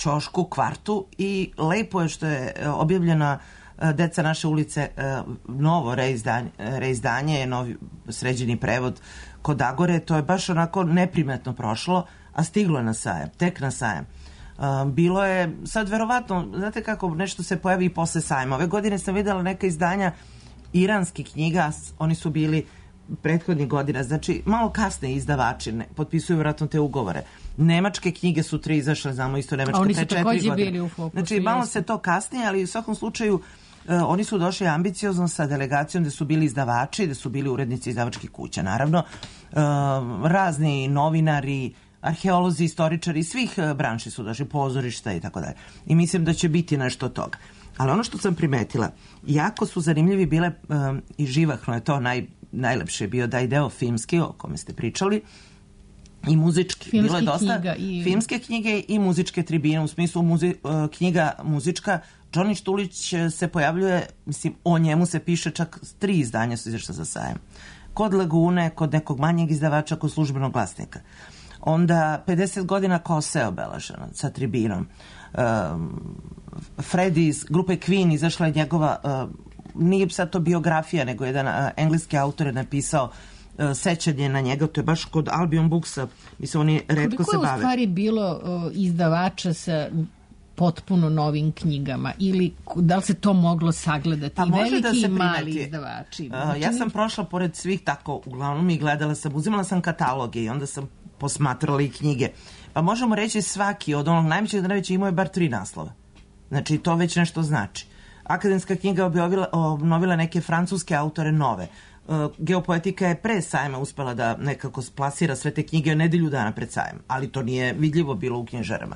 ćošku, kvartu i lepo je što je objavljena Deca naše ulice, novo reizdanje je novi sređeni prevod kod Agore, to je baš onako neprimetno prošlo, a stiglo je na sajam, tek na sajam. Bilo je, sad verovatno, znate kako nešto se pojavi i posle sajma. Ove godine sam videla neka izdanja iranskih knjiga, oni su bili prethodnih godina, znači malo kasne izdavači potpisuju vjerojatno te ugovore. Nemačke knjige su 3 izašle, znamo isto Nemačka pre 4 godine. Oni su takođe bili u fokusu. Znači malo se to kasnije, ali u svakom slučaju oni su došli ambiciozno sa delegacijom gde su bili izdavači, gde su bili urednici izdavačkih kuća, naravno, razni novinari, arheolozi, istoričari, svih branši su došli, pozorišta i tako dalje. I mislim da će biti nešto od toga. Ali ono što sam primetila, jako su zanimljivi bile i živahno je to najlepše bio da deo filmski, o kome ste pričali, i muzički. Bilo je dosta filmske knjige i muzičke tribine, u smislu knjiga muzička. Džoni Štulić se pojavljuje, mislim, o njemu se piše, čak 3 izdanja su izašla za sajam. Kod Lagune, kod nekog manjeg izdavača, kod Službenog glasnika. Onda 50 godina Kose je obeleženo sa tribinom. Freddy iz grupe Queen izašla je njegova, nije sad to biografija, nego jedan engleski autor je napisao sećanje na njega, to je baš kod Albion Booksa, mislim, oni retko se bave. Koliko je u stvari bilo izdavača sa potpuno novim knjigama ili da li se to moglo sagledati? Pa može da se veliki i mali izdavači. Ja sam prošla pored svih tako, uglavnom i gledala sam, uzimala sam kataloge i onda sam posmatrala i knjige. Pa možemo reći svaki od onog najvećeg do najvećeg imao je bar 3 naslova. Znači to već nešto znači. Akademska knjiga obnovila neke francuske autore nove. Geopoetika je pre sajma uspela da nekako plasira sve te knjige nedelju dana pred sajma, ali to nije vidljivo bilo u knjižarama.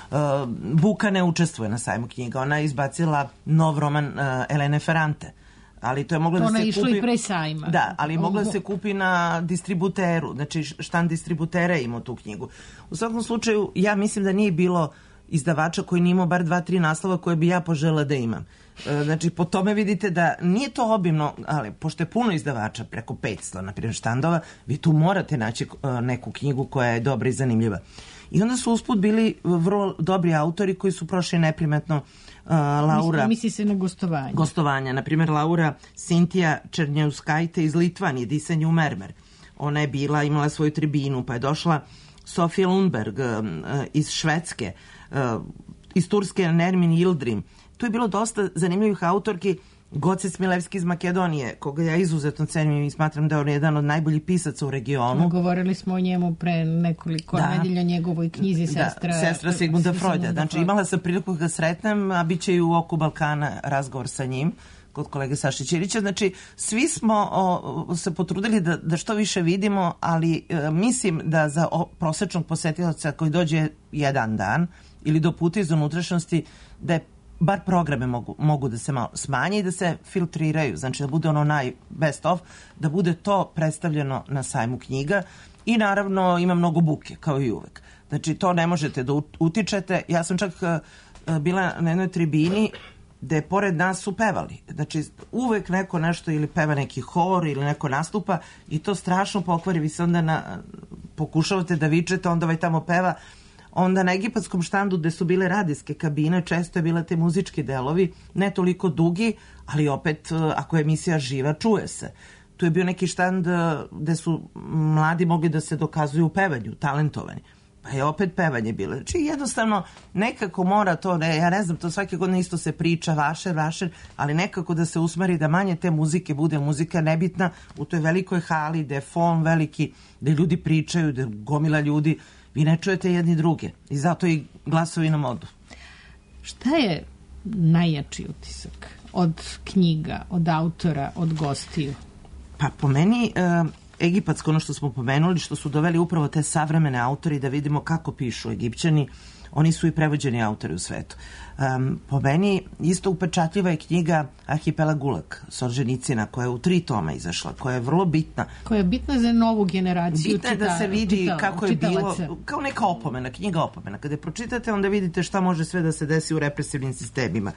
Buka ne učestvuje na sajmu knjiga, ona je izbacila nov roman Elene Ferrante, ali to je moglo da se kupi... To ona išlo i pre sajma. Da, ali moglo da se kupi na distributeru, znači štan distributera imao tu knjigu. U svakom slučaju, ja mislim da nije bilo izdavača koji nije imao bar 2-3 naslova koje bi ja požela da imam. Znači, po tome vidite da nije to obimno, ali pošto je puno izdavača, preko 500, na primjer, štandova, vi tu morate naći neku knjigu koja je dobra i zanimljiva. I onda su usput bili vrlo dobri autori koji su prošli neprimetno. Laura... Misli se na gostovanje. Gostovanja. Na primjer, Laura Sintija Černjeuskajte iz Litvanije, Disanje u mermer. Ona je bila, imala svoju tribinu, pa je došla Sofija Lundberg iz Švedske, iz Turske Nermin Yildirim. Tu je bilo dosta zanimljivih autorki. Goce Smilevski iz Makedonije, koga ja izuzetno cenim i smatram da je on jedan od najboljih pisaca u regionu. Govorili smo o njemu pre nekoliko nedelja, njegovoj knjizi Sestra Sigmunda Freuda. Znači, imala sam priliku da ga sretnem, a bit će i u Oku Balkana razgovor sa njim kod kolege Saše Ćirića. Znači, svi smo se potrudili da što više vidimo, ali mislim da za prosečnog posetilaca koji dođe jedan dan ili do puta iz unutrašnjosti, da je bar programe mogu da se malo smanje i da se filtriraju, znači da bude ono best of, da bude to predstavljeno na sajmu knjiga i naravno ima mnogo buke, kao i uvek. Znači to ne možete da utičete. Ja sam čak bila na jednoj tribini gde pored nas su pevali. Znači uvek neko nešto ili peva neki hor ili neko nastupa i to strašno pokvari. Vi se onda pokušavate da vičete, onda ovaj tamo peva. Onda na egipatskom štandu gde su bile radijske kabine, često je bila te muzički delovi, ne toliko dugi, ali opet ako je emisija živa, čuje se. Tu je bio neki štand gde su mladi mogli da se dokazuju u pevanju, talentovani. Pa je opet pevanje bilo. Znači jednostavno nekako mora to, ja ne znam, to svake godine isto se priča, vašer, ali nekako da se usmeri da manje te muzike bude muzika nebitna u toj velikoj hali, gde je fon veliki, gde ljudi pričaju, gde gomila ljudi, vi ne čujete jedni druge i zato i glasovi nam odu. Šta je najjači utisak od knjiga, od autora, od gostiju? Pa po meni egipatsko, ono što smo pomenuli, što su doveli upravo te savremene autori da vidimo kako pišu Egipćani, oni su i prevođeni autori u svetu. Po meni isto upečatljiva je knjiga Arhipelag Gulag Solženicina, koja je u 3 toma izašla, koja je vrlo bitna. Koja je bitna za novu generaciju. Bitna je da se vidi kako je bilo, kao neka opomena, knjiga opomena. Kada je pročitate, onda vidite šta može sve da se desi u represivnim sistemima.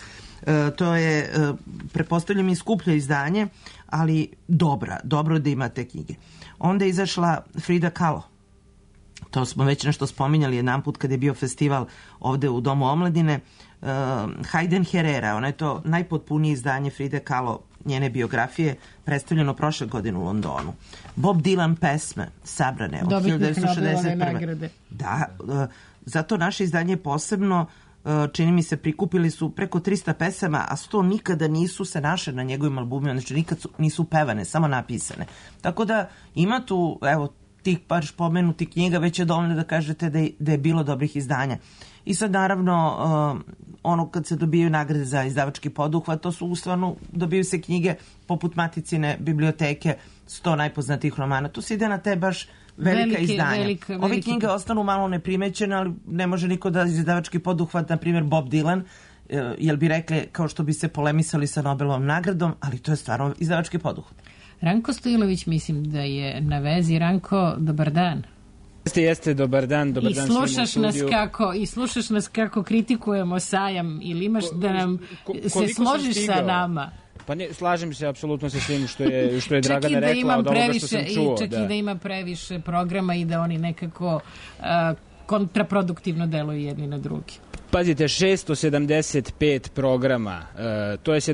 To je, pretpostavljam, i skuplje izdanje, ali dobro da imate knjige. Onda je izašla Frida Kahlo. to smo već nešto spominjali jedan put kad je bio festival ovde u Domu omladine, Hayden Herrera, ona je to najpotpunije izdanje Fride Kahlo, njene biografije, predstavljeno prošle godine u Londonu. Bob Dylan pesme, sabrane od 1961. Da, zato naše izdanje posebno, čini mi se, prikupili su preko 300 pesama, a 100 nikada nisu se našle na njegovim albumima, znači nikad nisu pevane, samo napisane. Tako da ima tu, evo, tih par pomenutih knjiga, već je dovoljno da kažete da je bilo dobrih izdanja. I sad naravno ono kad se dobijaju nagrade za izdavački poduhvat, to su stvarno, dobijaju se knjige poput Maticine biblioteke, 100 najpoznatijih romana. Tu se ide na te baš velika izdanja. Ove knjige ostanu malo neprimećene, ali ne može niko da izdavački poduhvat, na primjer Bob Dylan, jel bi rekli kao što bi se polemisali sa Nobelovom nagradom, ali to je stvarno izdavački poduhvat. Ranko Stojilović mislim da je na vezi. Ranko, dobar dan. Jeste, dobar dan svima u studiju. I slušaš nas kako kritikujemo sajam, ili imaš da nam se složiš sa nama? Pa ne, slažem se apsolutno sa svim što je Dragana rekla od ovoga što sam čuo. Čak i da ima previše programa i da oni nekako kontraproduktivno deluju jedni na drugi. Pazite, 675 programa, to je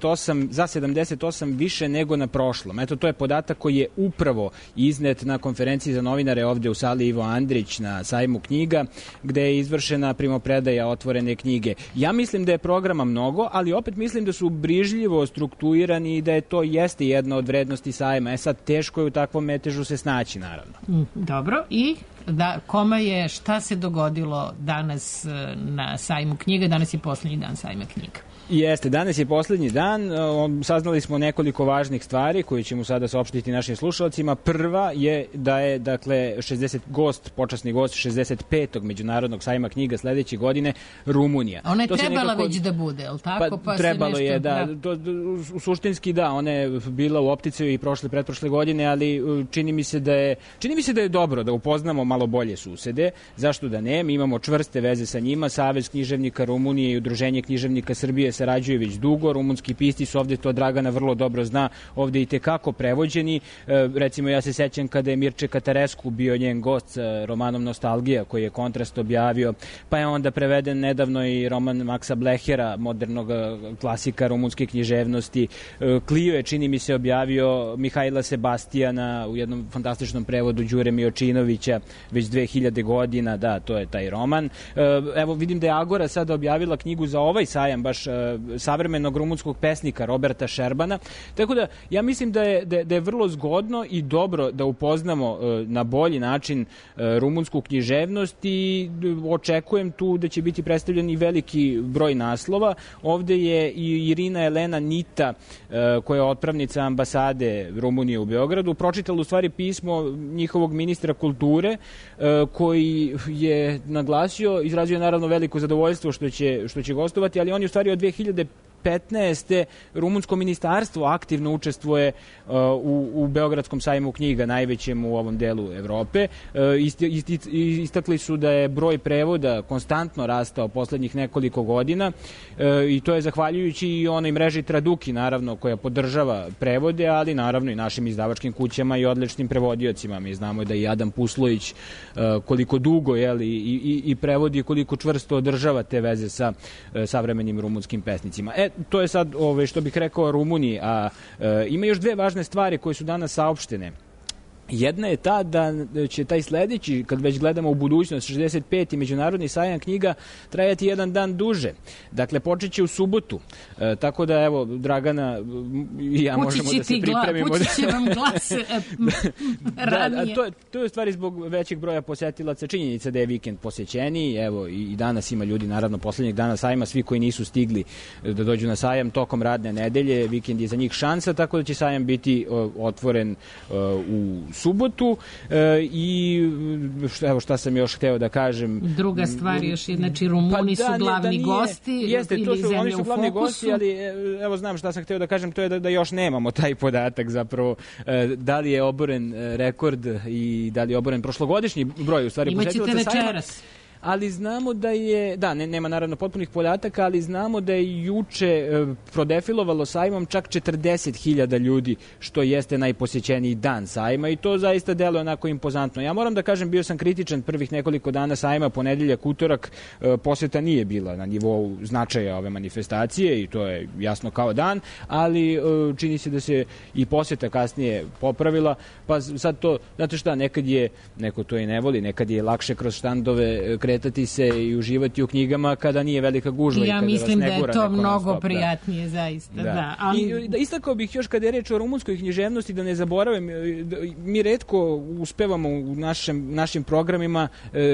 78 više nego na prošlom. Eto, to je podatak koji je upravo iznet na konferenciji za novinare ovde u sali Ivo Andrić na sajmu knjiga, gde je izvršena primopredaja otvorene knjige. Ja mislim da je programa mnogo, ali opet mislim da su brižljivo strukturirani i da je to jeste jedna od vrednosti sajma. Sad, teško je u takvom metežu se snaći, naravno. Dobro, i koma je, šta se dogodilo danas na sajmu knjiga? Danas je poslednji dan sajma knjiga. Jeste, danas je poslednji dan. Saznali smo nekoliko važnih stvari koje ćemo sada saopštiti našim slušalcima. Prva je da je, dakle, počasni gost 65. međunarodnog sajma knjiga sledeće godine Rumunija. Ona je trebala već da bude, je li tako? Pa trebalo je, da. Suštinski da, ona je bila u opticaju i pretprošle godine, ali čini mi se da je dobro da upoznamo malo bolje susede. Zašto da ne? Mi imamo čvrste veze sa njima. Savez književnika Rumunije i Udruženje književnika Srbije sarađuju već dugo. Rumunski pisci su ovde, to Dragana vrlo dobro zna, ovde i tekako prevođeni. Recimo, ja se sećam kada je Mirče Katarescu bio njen gost sa romanom Nostalgija, koji je Kontrast objavio, pa je onda preveden nedavno i roman Maksa Blehera, modernog klasika rumunske književnosti. Clio je, čini mi se, objavio Mihajla Sebastijana u jednom fantastičnom prevodu Đure Miočinovića već 2000 godina, da, to je taj roman. Evo, vidim da je Agora sada objavila knjigu za ovaj sajam, baš savremenog rumunskog pesnika Roberta Šerbana. Tako da, ja mislim da je vrlo zgodno i dobro da upoznamo na bolji način rumunsku književnost i očekujem tu da će biti predstavljen i veliki broj naslova. Ovde je i Irina Elena Nita, koja je otpravnica ambasade Rumunije u Beogradu, pročitala u stvari pismo njihovog ministra kulture, koji je naglasio, izrazio naravno veliko zadovoljstvo što će gostovati, ali on je u stvari od 2015. Rumunsko ministarstvo aktivno učestvuje u Beogradskom sajmu knjiga, najvećem u ovom delu Evrope. Istakli su da je broj prevoda konstantno rastao poslednjih nekoliko godina i to je zahvaljujući i onoj mreži Traduki, naravno, koja podržava prevode, ali naravno i našim izdavačkim kućama i odličnim prevodiocima. Mi znamo da i Adam Puslović koliko dugo i prevodi, koliko čvrsto održava te veze sa savremenim rumunskim pesnicima. To je sad što bih rekao o Rumuniji, a ima još dve važne stvari koje su danas saopštene. Jedna je ta da će taj sledeći, kad već gledamo u budućnost, 65. međunarodni sajam knjiga trajati jedan dan duže. Dakle, počet će u subotu. Tako da, evo, Dragana i ja možemo da se pripremimo. Pući će vam glas ranije. To je u stvari zbog većeg broja posetilaca, činjenica da je vikend posećeniji. Evo, i danas ima ljudi, naravno, poslednjeg dana sajma, svi koji nisu stigli da dođu na sajam tokom radne nedelje. Vikend je za njih šansa, tako da će sajam biti otvoren u subotu i evo šta sam još hteo da kažem. Druga stvar još je, znači Rumuni su glavni gosti. Jeste, oni su glavni gosti, ali evo znam šta sam hteo da kažem, to je da još nemamo taj podatak zapravo, da li je oboren rekord i da li je oboren prošlogodišnji broj u stvari posetilaca sajma. Imaćete večeras. ali znamo da je, nema naravno potpunih podataka, ali znamo da je juče prodefilovalo sajmom čak 40.000 ljudi, što jeste najposjećeniji dan sajma i to zaista deluje onako impozantno. Ja moram da kažem, bio sam kritičan prvih nekoliko dana sajma, ponedeljak, utorak, posjeta nije bila na nivou značaja ove manifestacije i to je jasno kao dan, ali čini se da se i posjeta kasnije popravila, pa sad to, znate šta, nekad je, neko to i ne voli, nekad je lakše kroz štandove kretati se i uživati u knjigama kada nije velika gužva i kada vas ne gura. Ja mislim da je to mnogo non-stop, prijatnije, zaista. Da. Ali... I istakao bih još kada je reč o rumunskoj književnosti, da ne zaboravim, mi retko uspevamo u našim programima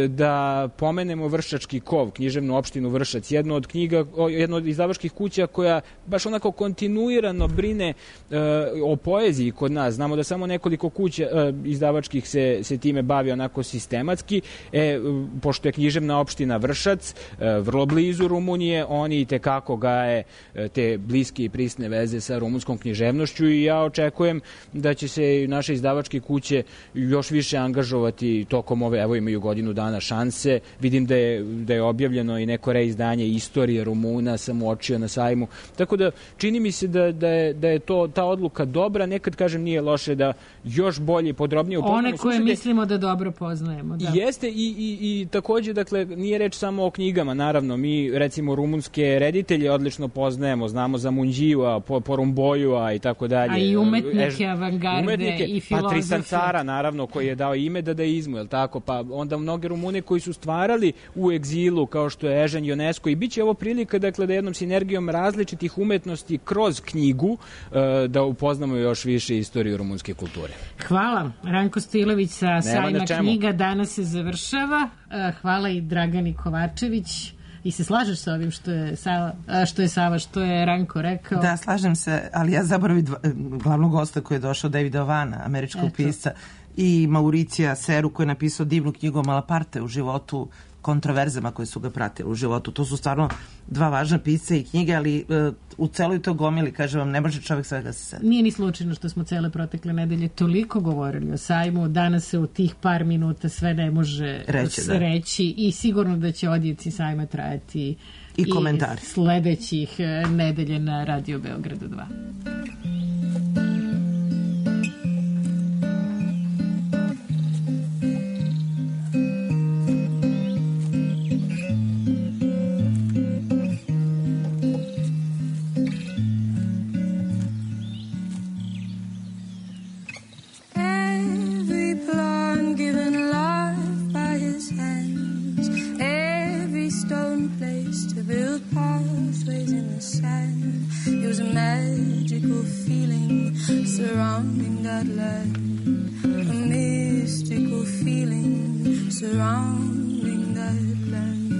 da pomenemo Vršački kov, književnu opštinu Vršac, jedno od izdavačkih kuća koja baš onako kontinuirano brine o poeziji kod nas. Znamo da samo nekoliko kuća izdavačkih se time bavi onako sistematski. Pošto je književna opština Vršac vrlo blizu Rumunije, oni itekako gaje te bliske i prisne veze sa rumunskom književnošću i ja očekujem da će se naše izdavačke kuće još više angažovati tokom ove, evo imaju godinu dana šanse. Vidim da je objavljeno i neko reizdanje istorije Rumuna, sam uočio na sajmu. Tako da čini mi se da je ta odluka dobra. Nekad, kažem, nije loše da još bolje i podrobnije upoznamo one koje mislimo da dobro poznajemo. Da. Jeste i takođe, dakle, nije reč samo o knjigama, naravno. Mi, recimo, rumunske reditelje odlično poznajemo, znamo za Munđija, Porumboja i tako dalje. A i umetnike avangarde i filozofe. Pa Trisancara, naravno, koji je dao ime dadaizmu, je li tako? Pa onda mnoge Rumune koji su stvarali u egzilu, kao što je Ežen Ionesco, i bit će ovo prilika, dakle, da jednom sinergijom različitih umetnosti kroz knjigu da upoznamo još više istoriju rumunske kulture. Hvala. Ranko Stilović sa sajma knjiga danas se završava. Hvala i Dragani Kovačević. I se slažeš sa ovim što je Ranko rekao? Da, slažem se, ali ja zaboravim glavnog gosta koji je došao, Davida Ovana, američkog pisca, i Mauricija Seru koji je napisao divnu knjigu Malaparte u životu, kontroverzama koje su ga pratile u životu. To su stvarno dva važna pisca i knjige, ali u celoj to gomili, kažem vam, ne može čovjek svega se seti. Nije ni slučajno što smo cele protekle nedelje toliko govorili o sajmu. Danas se u tih par minuta sve ne može reći i sigurno da će odjeci sajma trajati i komentari sledećih nedelje na Radio Beogradu 2. Surrounding that land, a mystical feeling surrounding that land.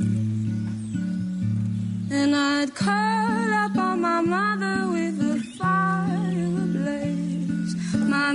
And I'd curl up on my mother with a fire ablaze. My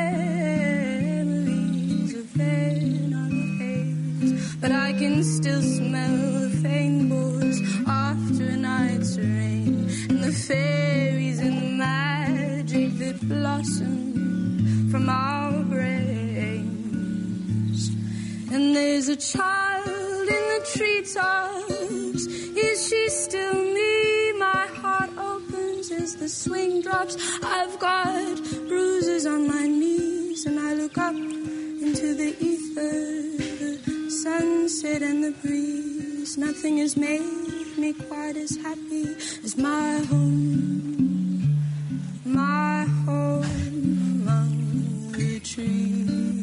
memories of then are a haze, but I can still smell the faint boards after a night's rain, and the fairies and the magic that blossom from our brains. And there's a child in the treetops. Is she still me? My heart opens as the swing drops. I've got bruises on my knees, and I look up into the ether, the sunset and the breeze. Nothing has made me quite as happy as my home, my home among the trees.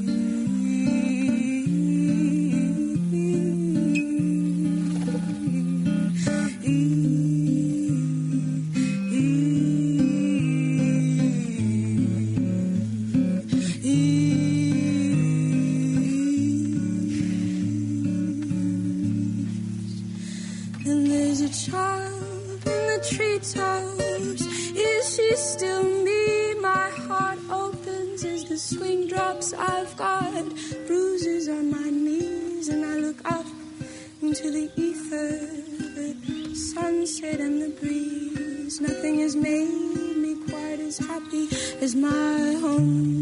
And there's a child in the treetops. Is she still me? My heart opens as the swing drops. I've got bruises on my knees, and I look up into the ether, the sunset and the breeze. Nothing has made me quite as happy as my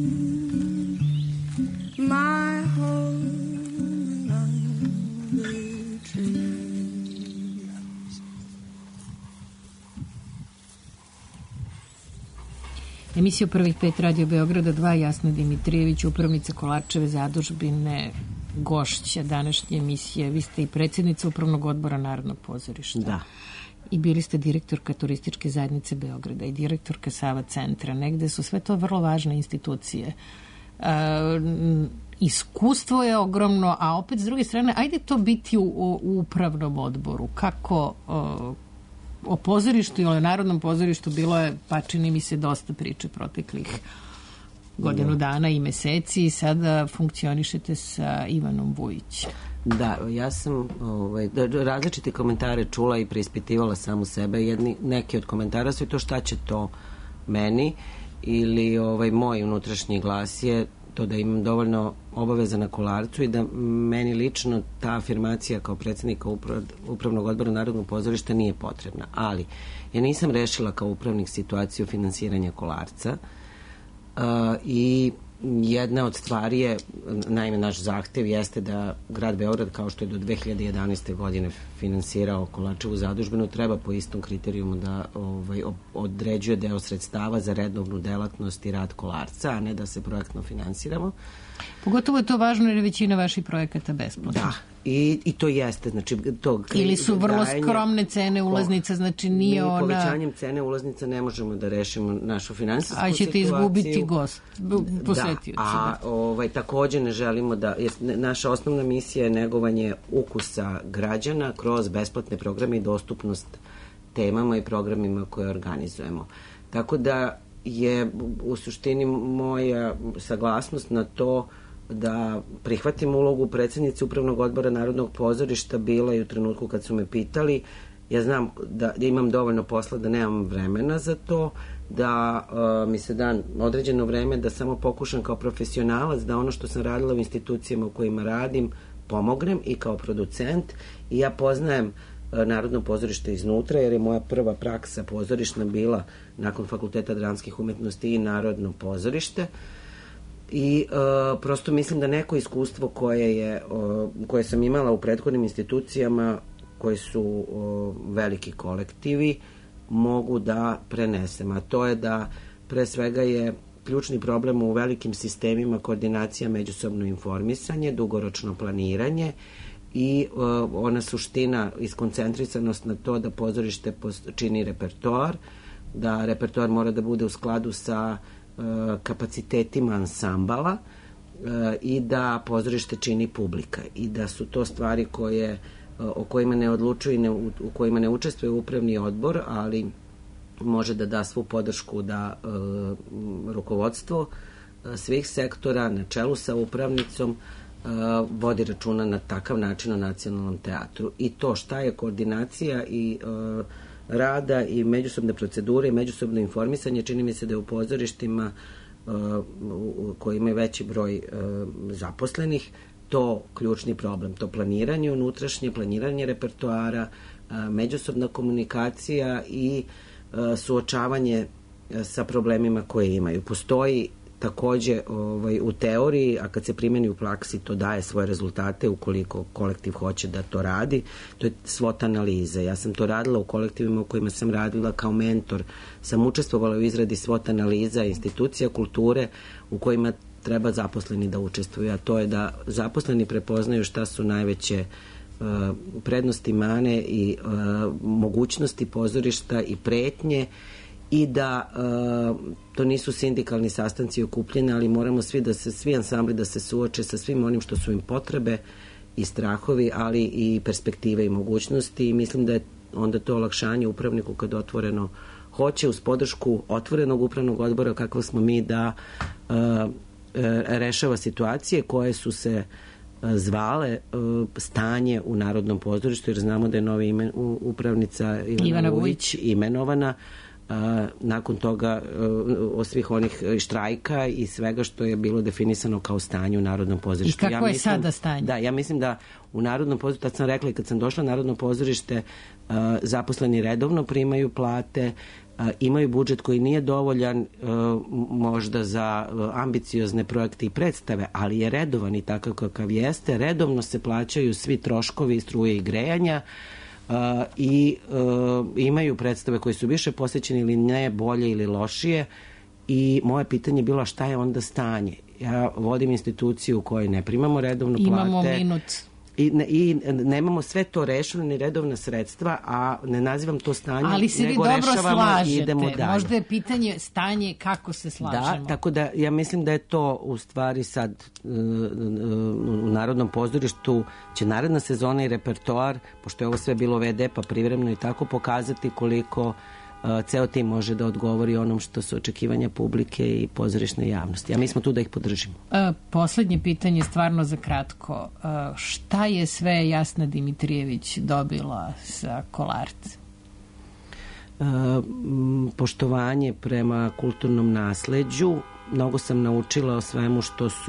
home, my home among the Emisija Prvih 5 Radio Beograda 2, Jasna Dimitrijević, upravnica Kolarčeve zadužbine, gošća današnje emisije. Vi ste i predsjednica Upravnog odbora Narodnog pozorišta. Da. I bili ste direktorka Turističke zajednice Beograda i direktorka Sava centra. Negde su sve to vrlo važne institucije. Iskustvo je ogromno, a opet s druge strane, ajde to biti u upravnom odboru. Kako o pozorištu ili o Narodnom pozorištu bilo je, pa čini mi se, dosta priče proteklih godinu dana i meseci i sada funkcionišete sa Ivanom Vujićem. Da, ja sam različite komentare čula i preispitivala samu sebe. Neki od komentara su i to šta će to meni ili moj unutrašnji glas je to da imam dovoljno obaveza na Kolarcu i da meni lično ta afirmacija kao predsjednika Upravnog odbora Narodnog pozorišta nije potrebna. Ali ja nisam rešila kao upravnik situaciju finansiranja Kolarca i jedna od stvari je, naime, naš zahtev jeste da grad Beograd, kao što je do 2011. godine finansirao Kolarčevu zadužbinu, treba po istom kriterijumu da određuje deo sredstava za redovnu delatnost i rad Kolarca, a ne da se projektno finansiramo. Pogotovo je to važno jer je većina vaših projekata besplatna. Da, i to jeste. Znači, ili su vrlo skromne cene ulaznica, znači nije ona... Mi povećanjem cene ulaznica ne možemo da rešimo našu finansijsku situaciju. A ćete izgubiti posetioci. Da, a takođe ne želimo da... Naša osnovna misija je negovanje ukusa građana kroz besplatne programe i dostupnost temama i programima koje organizujemo. Tako da je u suštini moja saglasnost na to da prihvatim ulogu predsjednice Upravnog odbora Narodnog pozorišta bila i u trenutku kad su me pitali. Ja znam da imam dovoljno posla, da nemam vremena za to, da mi se da određeno vreme da samo pokušam kao profesionalac da ono što sam radila u institucijama u kojima radim pomognem i kao producent. I ja poznajem Narodno pozorište iznutra, jer je moja prva praksa pozorišna bila nakon Fakulteta dramskih umetnosti i Narodno pozorište. I prosto mislim da neko iskustvo koje sam imala u prethodnim institucijama koji su veliki kolektivi mogu da prenesem, a to je da pre svega je ključni problem u velikim sistemima koordinacija, međusobno informisanje, dugoročno planiranje i ona suština, iskoncentrisanost na to da pozorište čini repertoar, da repertoar mora da bude u skladu sa kapacitetima ansambala i da pozorište čini publika i da su to stvari o kojima ne odlučuje u kojima ne učestvuje upravni odbor, ali može da da svu podršku da rukovodstvo svih sektora na čelu sa upravnicom vodi računa na takav način o nacionalnom teatru. I to šta je koordinacija i rada i međusobne procedure i međusobno informisanje, čini mi se da je u pozorištima koji imaju veći broj zaposlenih to ključni problem. To planiranje unutrašnje, planiranje repertoara, međusobna komunikacija i suočavanje sa problemima koje imaju. Postoji takođe u teoriji, a kad se primeni u praksi to daje svoje rezultate ukoliko kolektiv hoće da to radi. To je SWOT analiza. Ja sam to radila u kolektivima u kojima sam radila kao mentor. Sam učestvovala u izradi SWOT analiza institucija kulture u kojima treba zaposleni da učestvuju, a to je da zaposleni prepoznaju šta su najveće prednosti, mane i mogućnosti pozorišta i pretnje i da to nisu sindikalni sastanci okupljeni, ali moramo svi ansambli da se suoče sa svim onim što su im potrebe i strahovi, ali i perspektive i mogućnosti i mislim da je onda to olakšanje upravniku kad otvoreno hoće uz podršku otvorenog upravnog odbora kakvo smo mi da rešava situacije koje su se zvale stanje u Narodnom pozorištu, jer znamo da je novi upravnica Ivana Vujić imenovana nakon toga od svih onih štrajka i svega što je bilo definisano kao stanje u Narodnom pozorištu. I kako je sada stanje? Da, ja mislim da u Narodnom pozorištu, tad sam rekla i kad sam došla u Narodno pozorište, zaposleni redovno primaju plate, imaju budžet koji nije dovoljan možda za ambiciozne projekte i predstave, ali je redovan i takav kakav jeste. Redovno se plaćaju svi troškovi struje i grejanja i imaju predstave koje su više posvećene ili ne, bolje ili lošije i moje pitanje je bilo šta je onda stanje. Ja vodim instituciju u kojoj ne primamo redovno plate. Imamo minut. I nemamo sve to rešeno, ni redovna sredstva, a ne nazivam to stanje, ali se vi nego dobro rešavamo i idemo slažete. dalje. Možda je pitanje stanje kako se slažemo. Da, tako da ja mislim da je to u stvari sad u Narodnom pozorištu će naredna sezona i repertoar, pošto je ovo sve bilo VD pa privremeno i tako, pokazati koliko ceo tim može da odgovori onom što su očekivanja publike i pozorišne javnosti. A mi smo tu da ih podržimo. Poslednje pitanje, stvarno za kratko. Šta je sve Jasna Dimitrijević dobila sa Kolarca? Poštovanje prema kulturnom nasleđu. Mnogo sam naučila o svemu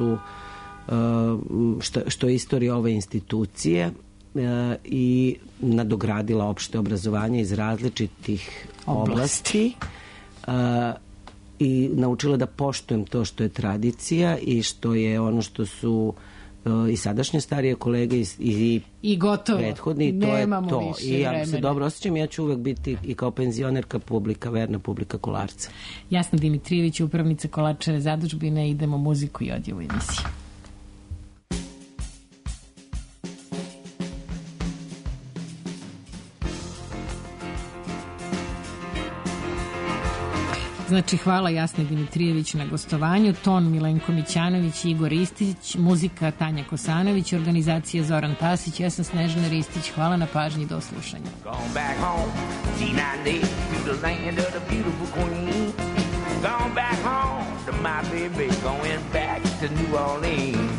što je istorija ove institucije i nadogradila opšte obrazovanje iz različitih oblasti i naučila da poštujem to što je tradicija i što je ono što su i sadašnje starije kolege i gotovo, prethodni, to je to. Više I ja vremena. se dobro osjećam, ja ću uvek biti i kao penzionerka publika, verna publika Kolarca. Jasna Dimitrijević, upravnica Kolarčeve zadužbine, idemo muziku i odjevu emisiju. Znači, hvala Jasne Dimitrijević na gostovanju, ton Milenko Mićanović i Igor Ristić, muzika Tanja Kosanović, organizacija Zoran Tasić, ja sam Snežana Ristić, hvala na pažnji, do slušanja. Gone back home, C9 to the land of the beautiful queen. Gone back home to my baby, going back to New Orleans.